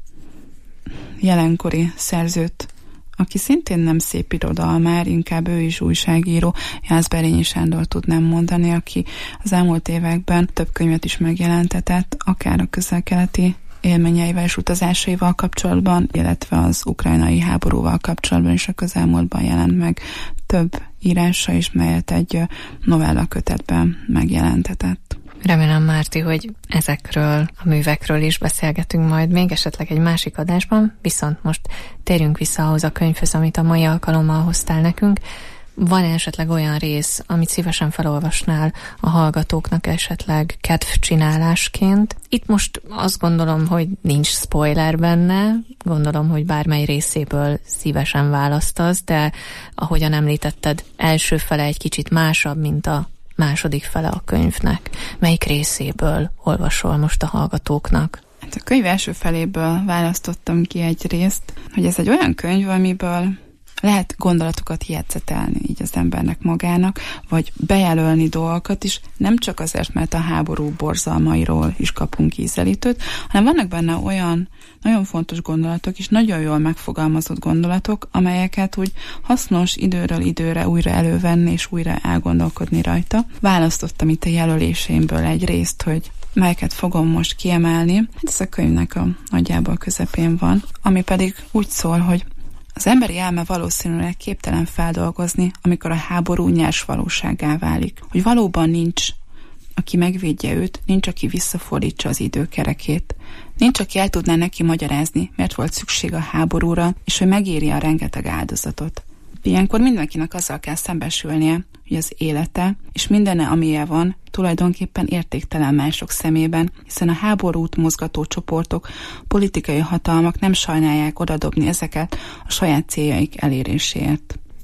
Speaker 9: jelenkori szerzőt, aki szintén nem szép irodalmár, inkább ő is újságíró, Jászberényi Sándor tudnám mondani, aki az elmúlt években több könyvet is megjelentetett, akár a közel-keleti élményeivel és utazásaival kapcsolatban, illetve az ukrajnai háborúval kapcsolatban is a közelmúltban jelent meg több írása is, melyet egy novella kötetben megjelentetett.
Speaker 5: Remélem, Márti, hogy ezekről a művekről is beszélgetünk majd még esetleg egy másik adásban, viszont most térjünk vissza ahhoz a könyvhöz, amit a mai alkalommal hoztál nekünk. Van esetleg olyan rész, amit szívesen felolvasnál a hallgatóknak esetleg kedvcsinálásként? Itt most azt gondolom, hogy nincs spoiler benne, gondolom, hogy bármely részéből szívesen választasz, de ahogyan említetted, első fele egy kicsit másabb, mint a második fele a könyvnek. Melyik részéből olvasol most a hallgatóknak?
Speaker 9: Hát a könyv első feléből választottam ki egy részt, hogy ez egy olyan könyv, amiből lehet gondolatokat jegyzetelni így az embernek magának, vagy bejelölni dolgokat is, nem csak azért, mert a háború borzalmairól is kapunk ízelítőt, hanem vannak benne olyan nagyon fontos gondolatok és nagyon jól megfogalmazott gondolatok, amelyeket úgy hasznos időről időre újra elővenni és újra elgondolkodni rajta. Választottam itt a jelöléseimből egy részt, hogy melyeket fogom most kiemelni. Hát ez a könyvnek a nagyjából közepén van, ami pedig úgy szól, hogy az emberi elme valószínűleg képtelen feldolgozni, amikor a háború nyers valósággá válik. Hogy valóban nincs, aki megvédje őt, nincs, aki visszafordítsa az időkerekét. Nincs, aki el tudná neki magyarázni, miért volt szükség a háborúra, és hogy megéri a rengeteg áldozatot. Ilyenkor mindenkinek azzal kell szembesülnie, hogy az élete és mindene, amilyen van, tulajdonképpen értéktelen mások szemében, hiszen a háborút mozgató csoportok, politikai hatalmak nem sajnálják odadobni ezeket a saját céljaik eléréséért.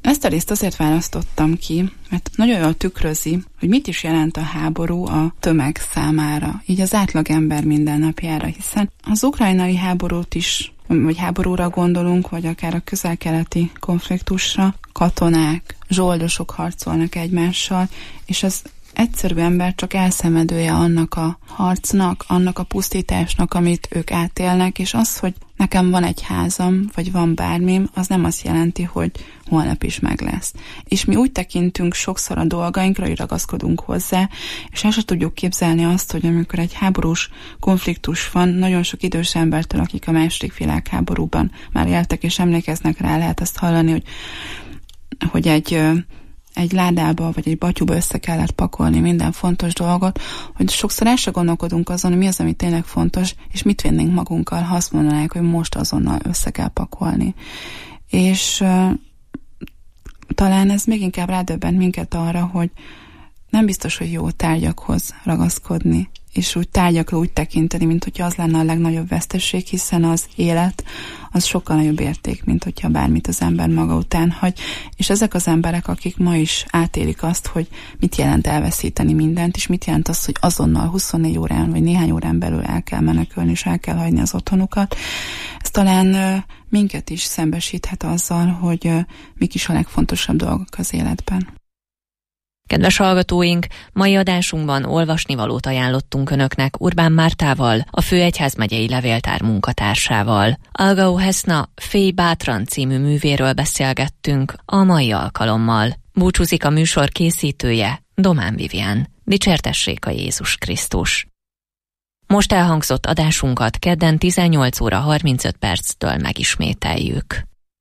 Speaker 9: Ezt a részt azért választottam ki, mert nagyon jól tükrözi, hogy mit is jelent a háború a tömeg számára, így az átlagember mindennapjára, hiszen az ukrajnai háborút is, vagy háborúra gondolunk, vagy akár a közel-keleti konfliktusra, katonák, zsoldosok harcolnak egymással, és az egyszerű ember csak elszenvedője annak a harcnak, annak a pusztításnak, amit ők átélnek, és az, hogy nekem van egy házam, vagy van bármim, az nem azt jelenti, hogy holnap is meg lesz. És mi úgy tekintünk sokszor a dolgainkra, hogy ragaszkodunk hozzá, és el sem tudjuk képzelni azt, hogy amikor egy háborús konfliktus van, nagyon sok idős embertől, akik a második világháborúban már éltek és emlékeznek rá, lehet azt hallani, hogy, hogy egy... egy ládába, vagy egy batyúba össze kellett pakolni minden fontos dolgot, hogy sokszor el se gondolkodunk azon, hogy mi az, ami tényleg fontos, és mit vennénk magunkkal, ha azt mondanák, hogy most azonnal össze kell pakolni. És uh, talán ez még inkább rádöbbent minket arra, hogy nem biztos, hogy jó tárgyakhoz ragaszkodni, és úgy tárgyakra úgy tekinteni, mint hogyha az lenne a legnagyobb veszteség, hiszen az élet az sokkal nagyobb érték, mint hogyha bármit az ember maga után hagy. És ezek az emberek, akik ma is átélik azt, hogy mit jelent elveszíteni mindent, és mit jelent az, hogy azonnal huszonnégy órán, vagy néhány órán belül el kell menekülni, és el kell hagyni az otthonukat, ez talán uh, minket is szembesíthet azzal, hogy uh, mik is a legfontosabb dolgok az életben.
Speaker 5: Kedves hallgatóink, mai adásunkban olvasnivalót ajánlottunk Önöknek Urbán Mártával, a Főegyházmegyei Levéltár munkatársával. Algau Heszna Félj bátran című művéről beszélgettünk a mai alkalommal. Búcsúzik a műsor készítője, Domán Vivian. Dicsértessék a Jézus Krisztus! Most elhangzott adásunkat kedden tizennyolc óra harmincöt perctől megismételjük.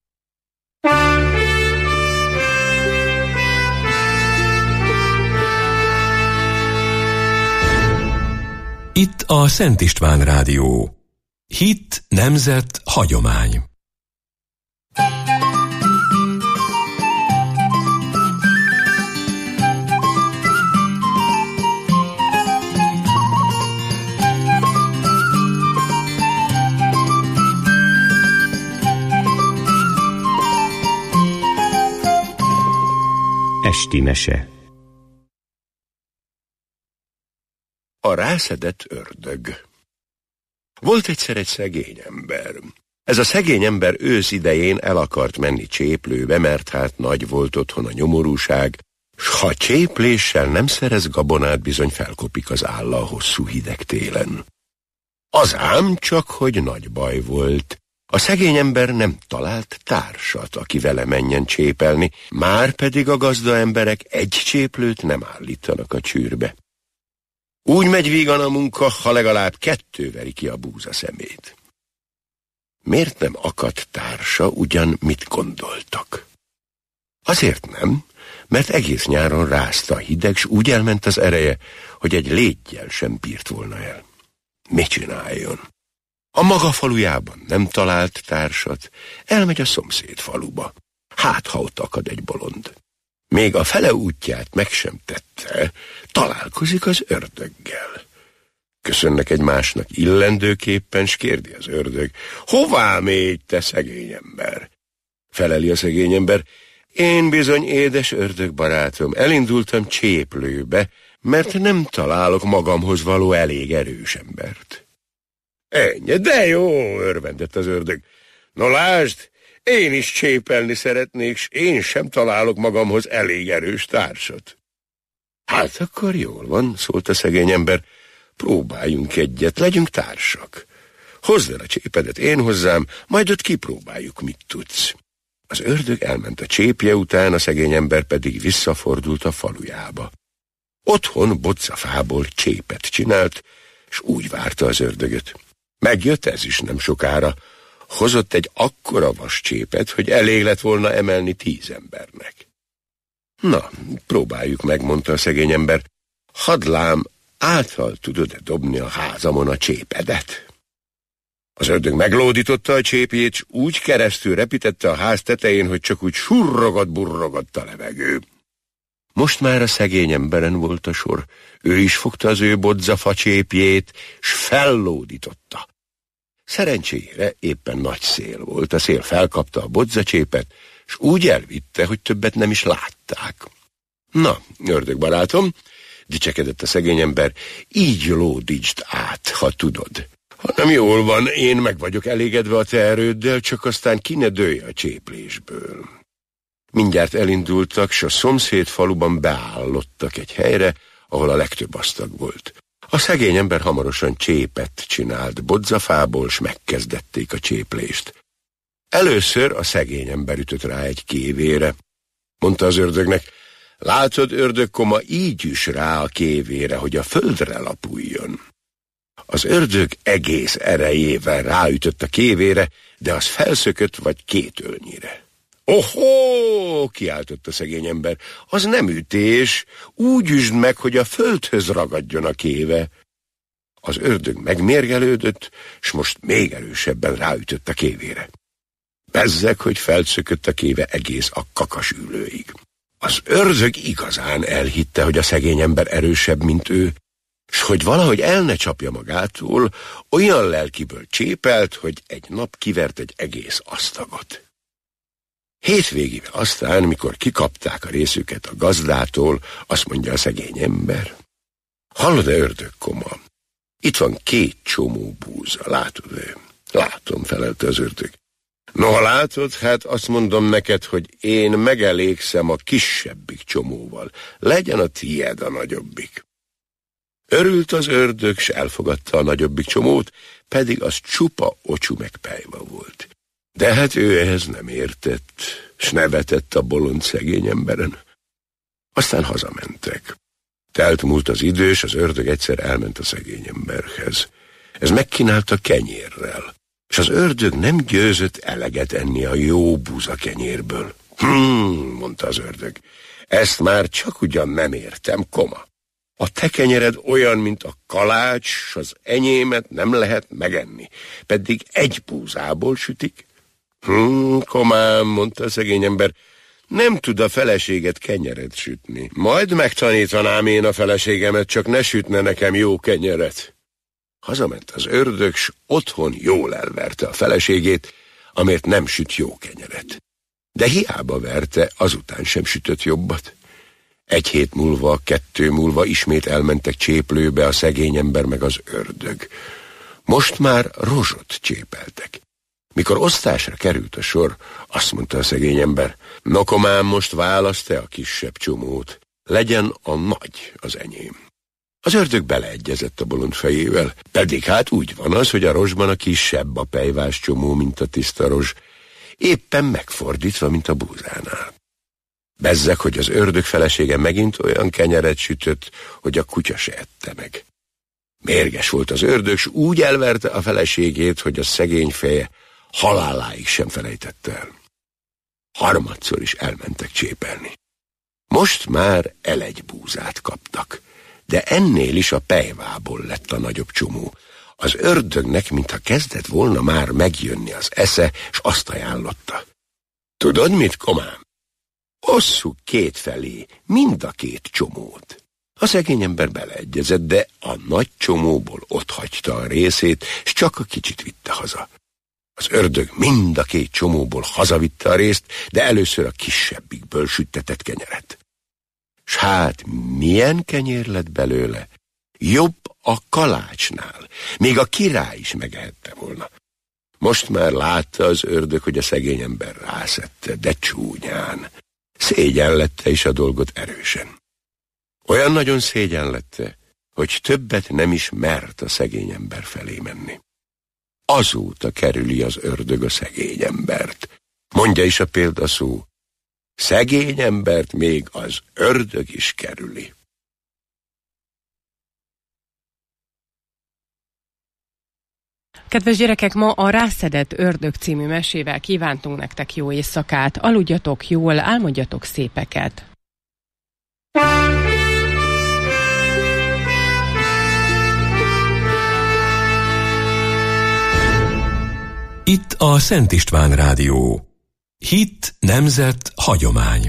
Speaker 6: Itt a Szent István Rádió. Hit, nemzet, hagyomány.
Speaker 10: Esti mese.
Speaker 11: A rászedett ördög. Volt egyszer egy szegény ember. Ez a szegény ember ősz idején el akart menni cséplőbe, mert hát nagy volt otthon a nyomorúság, s ha csépléssel nem szerez gabonát, bizony felkopik az álla a hosszú hideg télen. Az ám csak, hogy nagy baj volt. A szegény ember nem talált társat, aki vele menjen csépelni, már pedig a gazda emberek egy cséplőt nem állítanak a csűrbe. Úgy megy vígan a munka, ha legalább kettő veri ki a búza szemét. Miért nem akadt társa, ugyan mit gondoltak? Azért nem, mert egész nyáron rázta a hideg, s úgy elment az ereje, hogy egy létgyel sem bírt volna el. Mit csináljon? A maga falujában nem talált társat, elmegy a szomszéd faluba. Hát, ha ott akad egy bolond. Még a fele útját meg sem tette, találkozik az ördöggel. Köszönnek egymásnak illendőképpen, s kérdi az ördög: hová mégy, te szegény ember? Feleli a szegény ember: én bizony, édes ördög barátom, elindultam cséplőbe, mert nem találok magamhoz való elég erős embert. Ennyi, de jó, örvendett az ördög. No lásd, én is csépelni szeretnék, s én sem találok magamhoz elég erős társat. Hát akkor jól van, szólt a szegény ember, próbáljunk egyet, legyünk társak. Hozd el a csépedet én hozzám, majd ott kipróbáljuk, mit tudsz. Az ördög elment a csépje után, a szegény ember pedig visszafordult a falujába. Otthon boccafából csépet csinált, s úgy várta az ördögöt. Megjött ez is nem sokára. Hozott egy akkora vas csépet, hogy elég lett volna emelni tíz embernek. Na, próbáljuk meg, mondta a szegény ember. Hadd lám, által tudod-e dobni a házamon a csépedet? Az ördög meglódította a csépjét, s úgy keresztül repítette a ház tetején, hogy csak úgy surrogott-burrogott a levegő. Most már a szegény emberen volt a sor. Ő is fogta az ő bodzafa csépjét, s fellódította. Szerencsére éppen nagy szél volt, a szél felkapta a bodzacsépet, s úgy elvitte, hogy többet nem is látták. Na, ördögbarátom, dicsekedett a szegény ember, így lódítsd át, ha tudod. Hanem jól van, én meg vagyok elégedve a te erőddel, csak aztán ki ne dőlj a cséplésből. Mindjárt elindultak, s a szomszéd faluban beállottak egy helyre, ahol a legtöbb asztag volt. A szegény ember hamarosan csépet csinált bodzafából, s megkezdették a cséplést. Először a szegény ember ütött rá egy kévére. Mondta az ördögnek, látod, ördögkoma, így üss rá a kévére, hogy a földre lapuljon. Az ördög egész erejével ráütött a kévére, de az felszökött vagy két ölnyire. Ohó, kiáltott a szegény ember, az nem ütés, úgy üsd meg, hogy a földhöz ragadjon a kéve. Az ördög megmérgelődött, s most még erősebben ráütött a kévére. Bezzeg, hogy felszökött a kéve egész a kakasülőig. Az ördög igazán elhitte, hogy a szegény ember erősebb, mint ő, s hogy valahogy el ne csapja magától, olyan lelkiből csépelt, hogy egy nap kivert egy egész asztagot. Hétvégével aztán, mikor kikapták a részüket a gazdától, azt mondja a szegény ember, hallod-e, ördögkoma? Itt van két csomó búza, látod-e? Látom, felelte az ördög. No, ha látod, hát azt mondom neked, hogy én megelégszem a kisebbik csomóval. Legyen a tied a nagyobbik. Örült az ördög, s elfogadta a nagyobbik csomót, pedig az csupa ocsú meg pejva volt. De hát ő ehhez nem értett, s nevetett a bolond szegény emberen. Aztán hazamentek. Telt múlt az idő, s az ördög egyszer elment a szegény emberhez. Ez megkínálta kenyérrel, és az ördög nem győzött eleget enni a jó búza kenyérből. Hmm, mondta az ördög, ezt már csak ugyan nem értem, koma. A te kenyered olyan, mint a kalács, s az enyémet nem lehet megenni, pedig egy búzából sütik. Hmm, komám, mondta a szegény ember, nem tud a feleséget kenyeret sütni. Majd megtanítanám én a feleségemet, csak ne sütne nekem jó kenyeret. Hazament az ördög, s otthon jól elverte a feleségét, amért nem süt jó kenyeret. De hiába verte, azután sem sütött jobbat. Egy hét múlva, kettő múlva ismét elmentek cséplőbe a szegény ember meg az ördög. Most már rozsot csépeltek. Mikor osztásra került a sor, azt mondta a szegény ember, no komám, most választ te a kisebb csomót, legyen a nagy az enyém. Az ördög beleegyezett a bolond fejével, pedig hát úgy van az, hogy a rozsban a kisebb a pejvás csomó, mint a tiszta rozs, éppen megfordítva, mint a búzánál. Bezzeg, hogy az ördög felesége megint olyan kenyeret sütött, hogy a kutya se ette meg. Mérges volt az ördög, s úgy elverte a feleségét, hogy a szegény feje haláláig sem felejtette el. Harmadszor is elmentek csépelni. Most már elegy búzát kaptak, de ennél is a pejvából lett a nagyobb csomó. Az ördögnek, mintha kezdett volna már megjönni az esze, s azt ajánlotta. Tudod mit, komám? Osszuk kétfelé mind a két csomót. A szegény ember beleegyezett, de a nagy csomóból otthagyta a részét, s csak a kicsit vitte haza. Az ördög mind a két csomóból hazavitte a részt, de először a kisebbikből süttetett kenyeret. S hát milyen kenyér lett belőle? Jobb a kalácsnál, még a király is megehette volna. Most már látta az ördög, hogy a szegény ember rászette, de csúnyán. Szégyenlette is a dolgot erősen. Olyan nagyon szégyenlette, hogy többet nem is mert a szegény ember felé menni. Azóta kerüli az ördög a szegény embert. Mondja is a példaszó, szegény embert még az ördög is kerüli.
Speaker 2: Kedves gyerekek, ma a Rászedett ördög című mesével kívántunk nektek jó éjszakát, aludjatok jól, álmodjatok szépeket.
Speaker 6: Itt a Szent István Rádió. Hit, nemzet, hagyomány.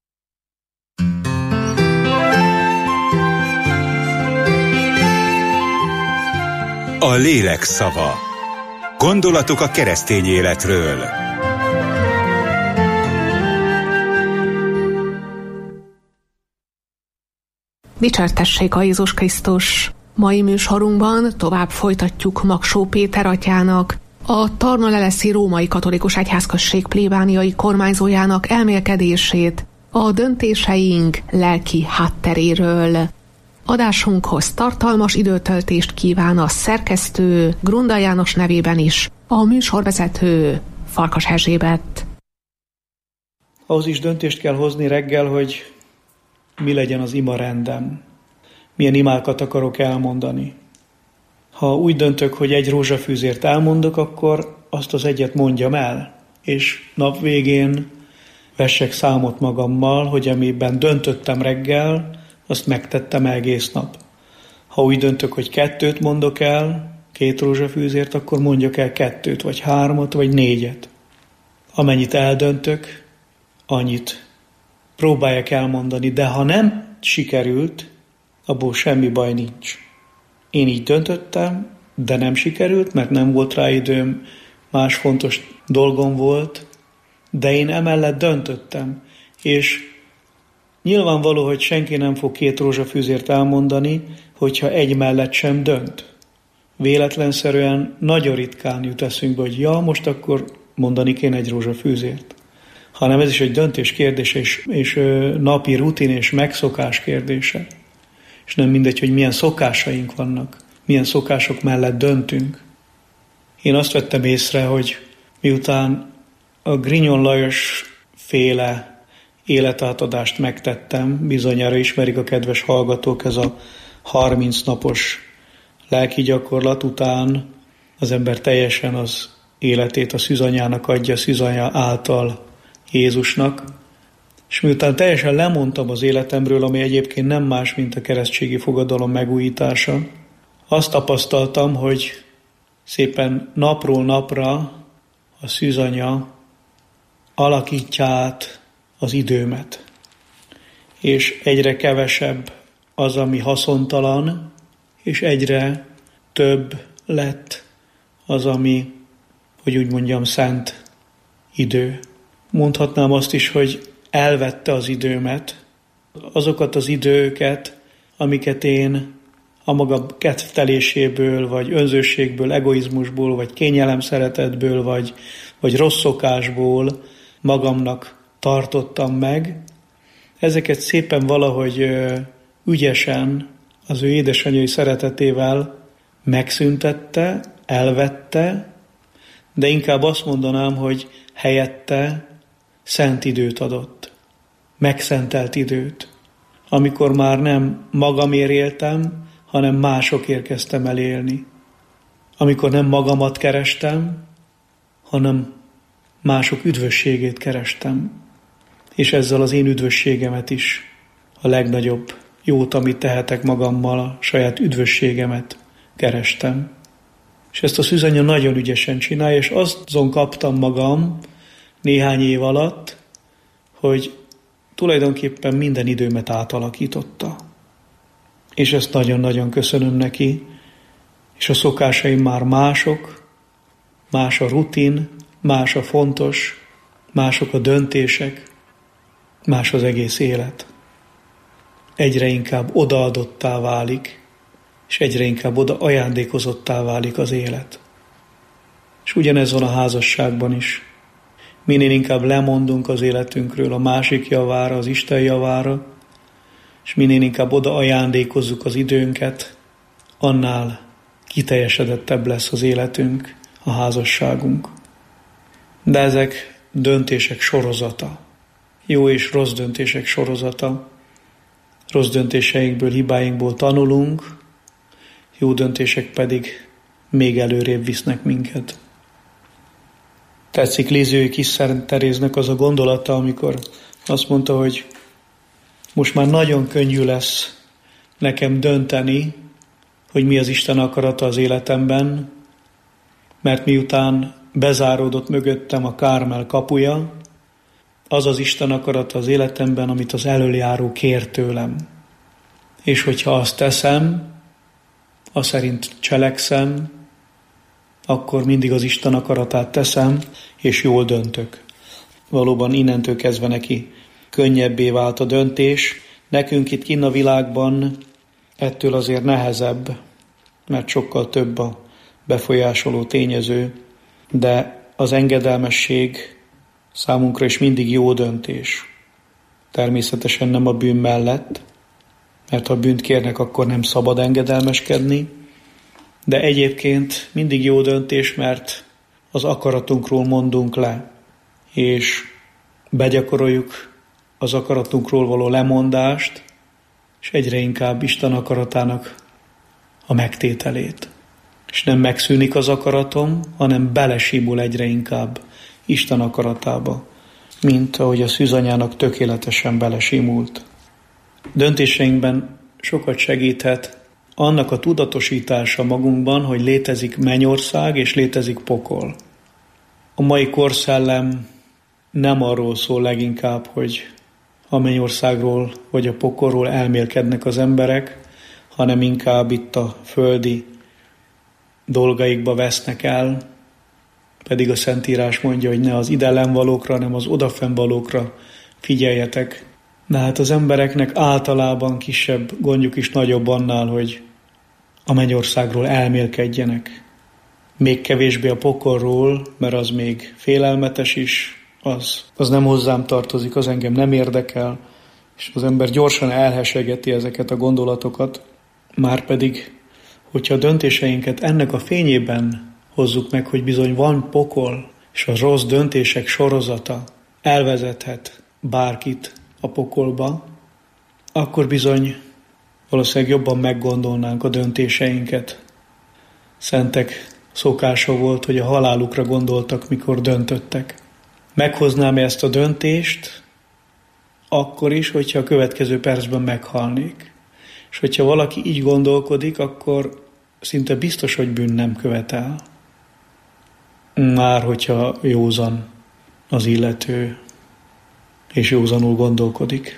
Speaker 10: A lélek szava. Gondolatok a keresztény életről.
Speaker 12: Dicsértessék a Jézus Krisztus! Mai műsorunkban tovább folytatjuk Magsó Péter atyának, a Tarnaleleszi Római Katolikus Egyházközség plébániai kormányzójának elmélkedését a döntéseink lelki hátteréről. Adásunkhoz tartalmas időtöltést kíván a szerkesztő Grunda János nevében is, a műsorvezető Farkas Erzsébet.
Speaker 13: Ahhoz is döntést kell hozni reggel, hogy mi legyen az ima rendem, milyen imákat akarok elmondani. Ha úgy döntök, hogy egy rózsafűzért elmondok, akkor azt az egyet mondjam el, és nap végén vessek számot magammal, hogy amiben döntöttem reggel, azt megtettem egész nap. Ha úgy döntök, hogy kettőt mondok el, két rózsafűzért, akkor mondjak el kettőt, vagy hármat, vagy négyet. Amennyit eldöntök, annyit próbálják elmondani, de ha nem sikerült, abból semmi baj nincs. Én így döntöttem, de nem sikerült, mert nem volt rá időm, más fontos dolgom volt, de én emellett döntöttem, és nyilvánvaló, hogy senki nem fog két rózsafűzért elmondani, hogyha egy mellett sem dönt. Véletlenszerűen nagyon ritkán jut eszünkbe, hogy ja, most akkor mondani kéne egy rózsafűzért. Hanem ez is egy döntés kérdése, és, és napi rutin és megszokás kérdése. És nem mindegy, hogy milyen szokásaink vannak, milyen szokások mellett döntünk. Én azt vettem észre, hogy miután a Grignon Lajos féle életátadást megtettem, bizonyára ismerik a kedves hallgatók, ez a harminc napos lelki gyakorlat után az ember teljesen az életét a szűzanyának adja, szűzanya által Jézusnak, és miután teljesen lemondtam az életemről, ami egyébként nem más, mint a keresztségi fogadalom megújítása, azt tapasztaltam, hogy szépen napról napra a szűzanya alakítja át az időmet, és egyre kevesebb az, ami haszontalan, és egyre több lett az, ami, hogy úgy mondjam, szent idő. Mondhatnám azt is, hogy elvette az időmet, azokat az időket, amiket én a maga kedvteléséből, vagy önzőségből, egoizmusból, vagy kényelemszeretetből, vagy, vagy rossz szokásból magamnak tartottam meg. Ezeket szépen valahogy ügyesen az ő édesanyai szeretetével megszüntette, elvette, de inkább azt mondanám, hogy helyette szent időt adott, megszentelt időt, amikor már nem magamért éltem, hanem másokért kezdtem el élni. Amikor nem magamat kerestem, hanem mások üdvösségét kerestem. És ezzel az én üdvösségemet is, a legnagyobb jót, amit tehetek magammal, a saját üdvösségemet kerestem. És ezt a szűzanya nagyon ügyesen csinálja, és azon kaptam magam néhány év alatt, hogy tulajdonképpen minden időmet átalakította. És ezt nagyon-nagyon köszönöm neki, és a szokásaim már mások, más a rutin, más a fontos, mások a döntések, más az egész élet. Egyre inkább odaadottá válik, és egyre inkább oda ajándékozottá válik az élet. És ugyanez van a házasságban is. Minél inkább lemondunk az életünkről a másik javára, az Isten javára, és minél inkább oda ajándékozzuk az időnket, annál kiteljesedettebb lesz az életünk, a házasságunk. De ezek döntések sorozata. Jó és rossz döntések sorozata. Rossz döntéseinkből, hibáinkból tanulunk, jó döntések pedig még előrébb visznek minket. Tetszik Lisieux kis Szent Teréznek az a gondolata, amikor azt mondta, hogy most már nagyon könnyű lesz nekem dönteni, hogy mi az Isten akarata az életemben, mert miután bezáródott mögöttem a Kármel kapuja, az az Isten akarata az életemben, amit az elöljáró kér tőlem. És hogyha azt teszem, azt szerint cselekszem, akkor mindig az Isten akaratát teszem, és jól döntök. Valóban innentől kezdve neki könnyebbé vált a döntés, Nekünk itt kinn a világban ettől azért nehezebb, mert sokkal több a befolyásoló tényező, de az engedelmesség számunkra is mindig jó döntés. Természetesen nem a bűn mellett, mert ha bűnt kérnek, akkor nem szabad engedelmeskedni, de egyébként mindig jó döntés, mert az akaratunkról mondunk le, és begyakoroljuk az akaratunkról való lemondást, és egyre inkább Isten akaratának a megtételét. És nem megszűnik az akaratom, hanem belesimul egyre inkább Isten akaratába, mint ahogy a szűzanyának tökéletesen belesimult. Döntéseinkben sokat segíthet annak a tudatosítása magunkban, hogy létezik mennyország és létezik pokol. A mai korszellem nem arról szól leginkább, hogy a mennyországról vagy a pokolról elmélkednek az emberek, hanem inkább itt a földi dolgaikba vesznek el, pedig a Szentírás mondja, hogy ne az idelenvalókra, hanem az odafennvalókra figyeljetek. De hát az embereknek általában kisebb gondjuk is nagyobb annál, hogy a mennyországról elmélkedjenek. Még kevésbé a pokolról, mert az még félelmetes is, az, az nem hozzám tartozik, az engem nem érdekel, és az ember gyorsan elhesegeti ezeket a gondolatokat, márpedig, hogyha a döntéseinket ennek a fényében hozzuk meg, hogy bizony van pokol, és a rossz döntések sorozata elvezethet bárkit a pokolba, akkor bizony valószínűleg jobban meggondolnánk a döntéseinket. Szentek szokása volt, hogy a halálukra gondoltak, mikor döntöttek. Meghoznám ezt a döntést, akkor is, hogyha a következő percben meghalnék. És hogyha valaki így gondolkodik, akkor szinte biztos, hogy bűn nem követel. Már hogyha józan az illető, és józanul gondolkodik.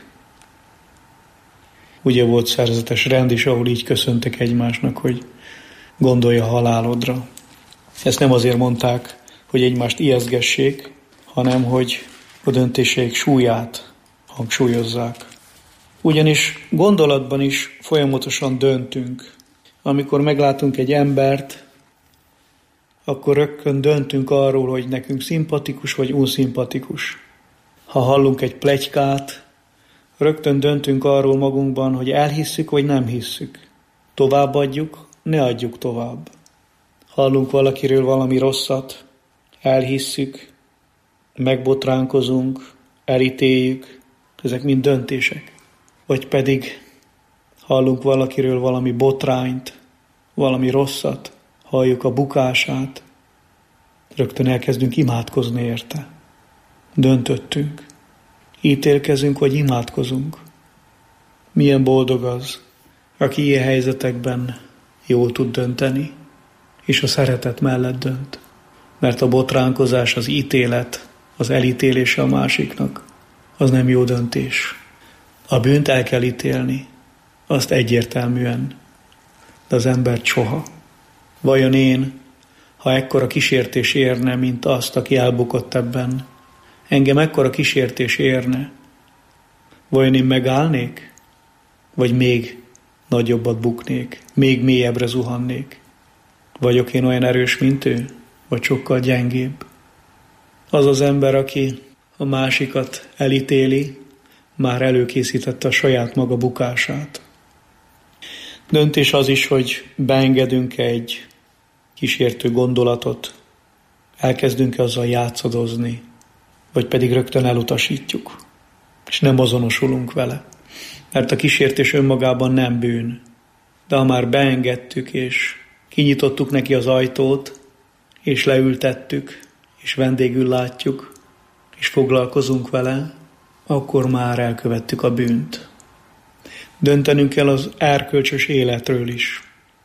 Speaker 13: Ugye volt szerzetes rend is, ahol így köszöntek egymásnak, hogy gondolj a halálodra. Ezt nem azért mondták, hogy egymást ijesztgessék, hanem hogy a döntéseik súlyát hangsúlyozzák. Ugyanis gondolatban is folyamatosan döntünk. Amikor meglátunk egy embert, akkor rögtön döntünk arról, hogy nekünk szimpatikus vagy unszimpatikus. Ha hallunk egy pletykát, rögtön döntünk arról magunkban, hogy elhisszük vagy nem hisszük. Továbbadjuk, ne adjuk tovább. Hallunk valakiről valami rosszat, elhisszük, megbotránkozunk, elítéljük, ezek mind döntések. Vagy pedig hallunk valakiről valami botrányt, valami rosszat, halljuk a bukását, rögtön elkezdünk imádkozni érte. Döntöttünk. Ítélkezünk, vagy imádkozunk. Milyen boldog az, aki ilyen helyzetekben jól tud dönteni, és a szeretet mellett dönt. Mert a botránkozás, az ítélet, az elítélése a másiknak, az nem jó döntés. A bűnt el kell ítélni, azt egyértelműen, de az embert soha. Vajon én, ha ekkora kísértés érne, mint azt, aki elbukott ebben, engem ekkora kísértés érne, vajon én megállnék? Vagy még nagyobbat buknék, még mélyebbre zuhannék? Vagyok én olyan erős, mint ő? Vagy sokkal gyengébb? Az az ember, aki a másikat elítéli, már előkészítette a saját maga bukását. Döntés az is, hogy beengedünk egy kísértő gondolatot, elkezdünk azzal játszadozni, vagy pedig rögtön elutasítjuk, és nem azonosulunk vele. Mert a kísértés önmagában nem bűn, de ha már beengedtük, és kinyitottuk neki az ajtót, és leültettük, és vendégül látjuk, és foglalkozunk vele, akkor már elkövettük a bűnt. Döntenünk kell az erkölcsös életről is.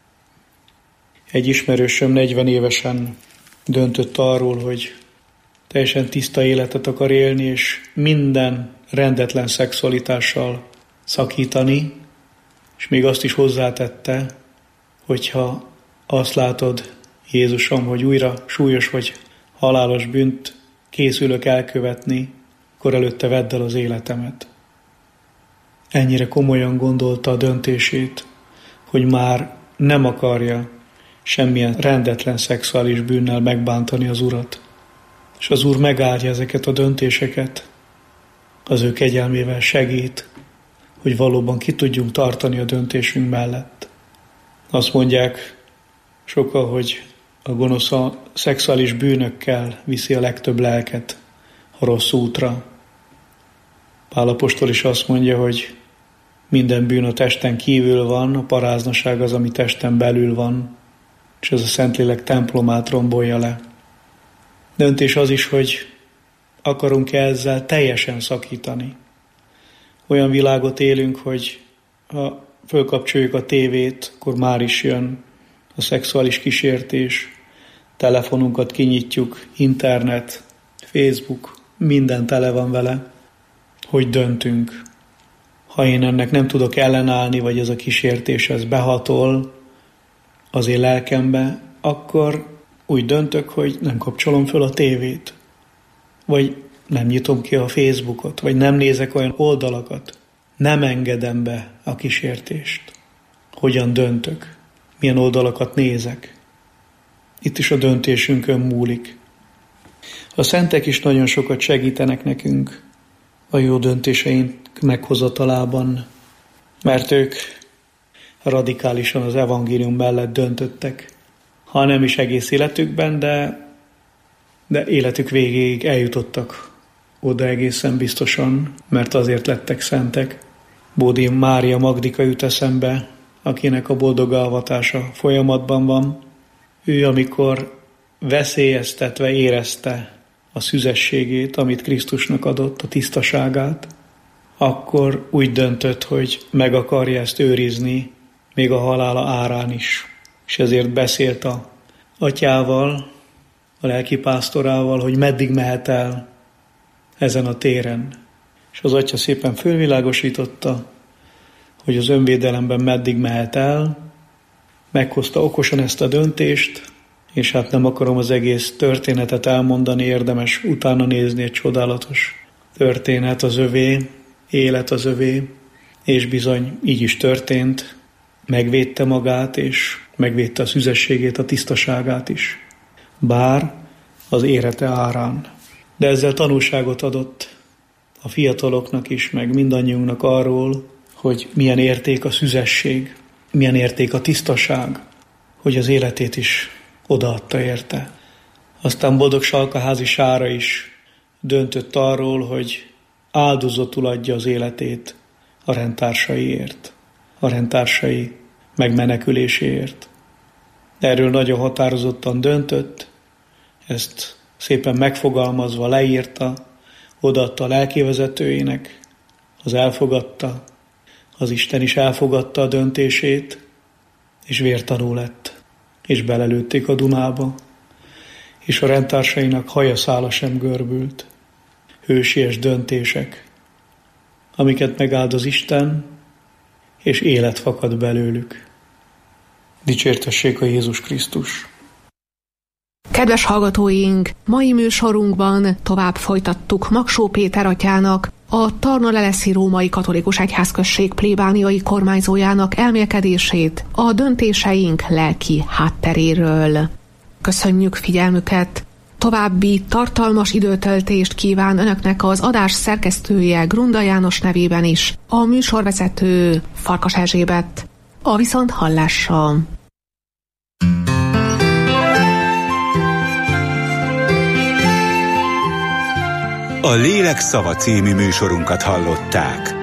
Speaker 13: Egy ismerősöm negyven évesen döntött arról, hogy teljesen tiszta életet akar élni, és minden rendetlen szexualitással szakítani, és még azt is hozzátette, hogyha azt látod, Jézusom, hogy újra súlyos vagy halálos bűnt készülök elkövetni, akkor előtte vedd el az életemet. ennyire komolyan gondolta a döntését, hogy már nem akarja semmilyen rendetlen szexuális bűnnel megbántani az Urat. És az Úr megáldja ezeket a döntéseket, az ő kegyelmével segít, hogy valóban ki tudjunk tartani a döntésünk mellett. Azt mondják sokan, hogy a gonosz a szexuális bűnökkel viszi a legtöbb lelket a rossz útra. Pál apostol is azt mondja, hogy minden bűn a testen kívül van, a paráznaság az, ami testen belül van, és ez a Szentlélek templomát rombolja le. Döntés az is, hogy akarunk-e ezzel teljesen szakítani. Olyan világot élünk, hogy ha fölkapcsoljuk a tévét, akkor már is jön a szexuális kísértés, telefonunkat kinyitjuk, internet, Facebook, minden tele van vele. Hogy döntünk? Ha én ennek nem tudok ellenállni, vagy ez a kísértés ez behatol az én lelkembe, akkor úgy döntök, hogy nem kapcsolom föl a tévét, vagy nem nyitom ki a Facebookot, vagy nem nézek olyan oldalakat. Nem engedem be a kísértést. Hogyan döntök? Milyen oldalakat nézek? Itt is a döntésünkön múlik. A szentek is nagyon sokat segítenek nekünk a jó döntéseink meghozatalában, mert ők radikálisan az evangélium mellett döntöttek. Ha nem is egész életükben, de, de életük végéig eljutottak oda egészen biztosan, mert azért lettek szentek. Bódi Mária Magdika jut eszembe, akinek a boldogalvatása folyamatban van. Ő, amikor veszélyeztetve érezte a szüzességét, amit Krisztusnak adott, a tisztaságát, akkor úgy döntött, hogy meg akarja ezt őrizni, még a halála árán is. És ezért beszélt a atyával, a lelkipásztorával, hogy meddig mehet el ezen a téren. És az atya szépen fölvilágosította, hogy az önvédelemben meddig mehet el, meghozta okosan ezt a döntést, és hát nem akarom az egész történetet elmondani, érdemes utána nézni, egy csodálatos történet az övé, élet az övé, és bizony így is történt, megvédte magát, és megvédte a szüzességét, a tisztaságát is, bár az érete árán. De ezzel tanulságot adott a fiataloknak is, meg mindannyiunknak arról, hogy milyen érték a szüzesség, milyen érték a tisztaság, hogy az életét is odaadta érte. Aztán boldog Salkaházi Sára is döntött arról, hogy áldozatul adja az életét a rendtársaiért, a rendtársai megmeneküléséért. Erről nagyon határozottan döntött, ezt szépen megfogalmazva leírta, odaadta a lelkivezetőjének, az elfogadta, az Isten is elfogadta a döntését, és vértanú lett, és belelőtték a Dunába, és a rendtársainak haja szála sem görbült. Hősies döntések, amiket megáld az Isten, és élet fakad belőlük. Dicsértessék a Jézus Krisztus!
Speaker 12: Kedves hallgatóink, mai műsorunkban tovább folytattuk Magsó Péter atyának, a Tarnaleleszi Római Katolikus Egyházközség plébániai kormányzójának elmélkedését a döntéseink lelki hátteréről. Köszönjük figyelmüket! További tartalmas időtöltést kíván Önöknek az adás szerkesztője Grunda János nevében is, a műsorvezető Farkas Erzsébet. A viszonthallásra!
Speaker 10: A Lélek szava című műsorunkat hallották.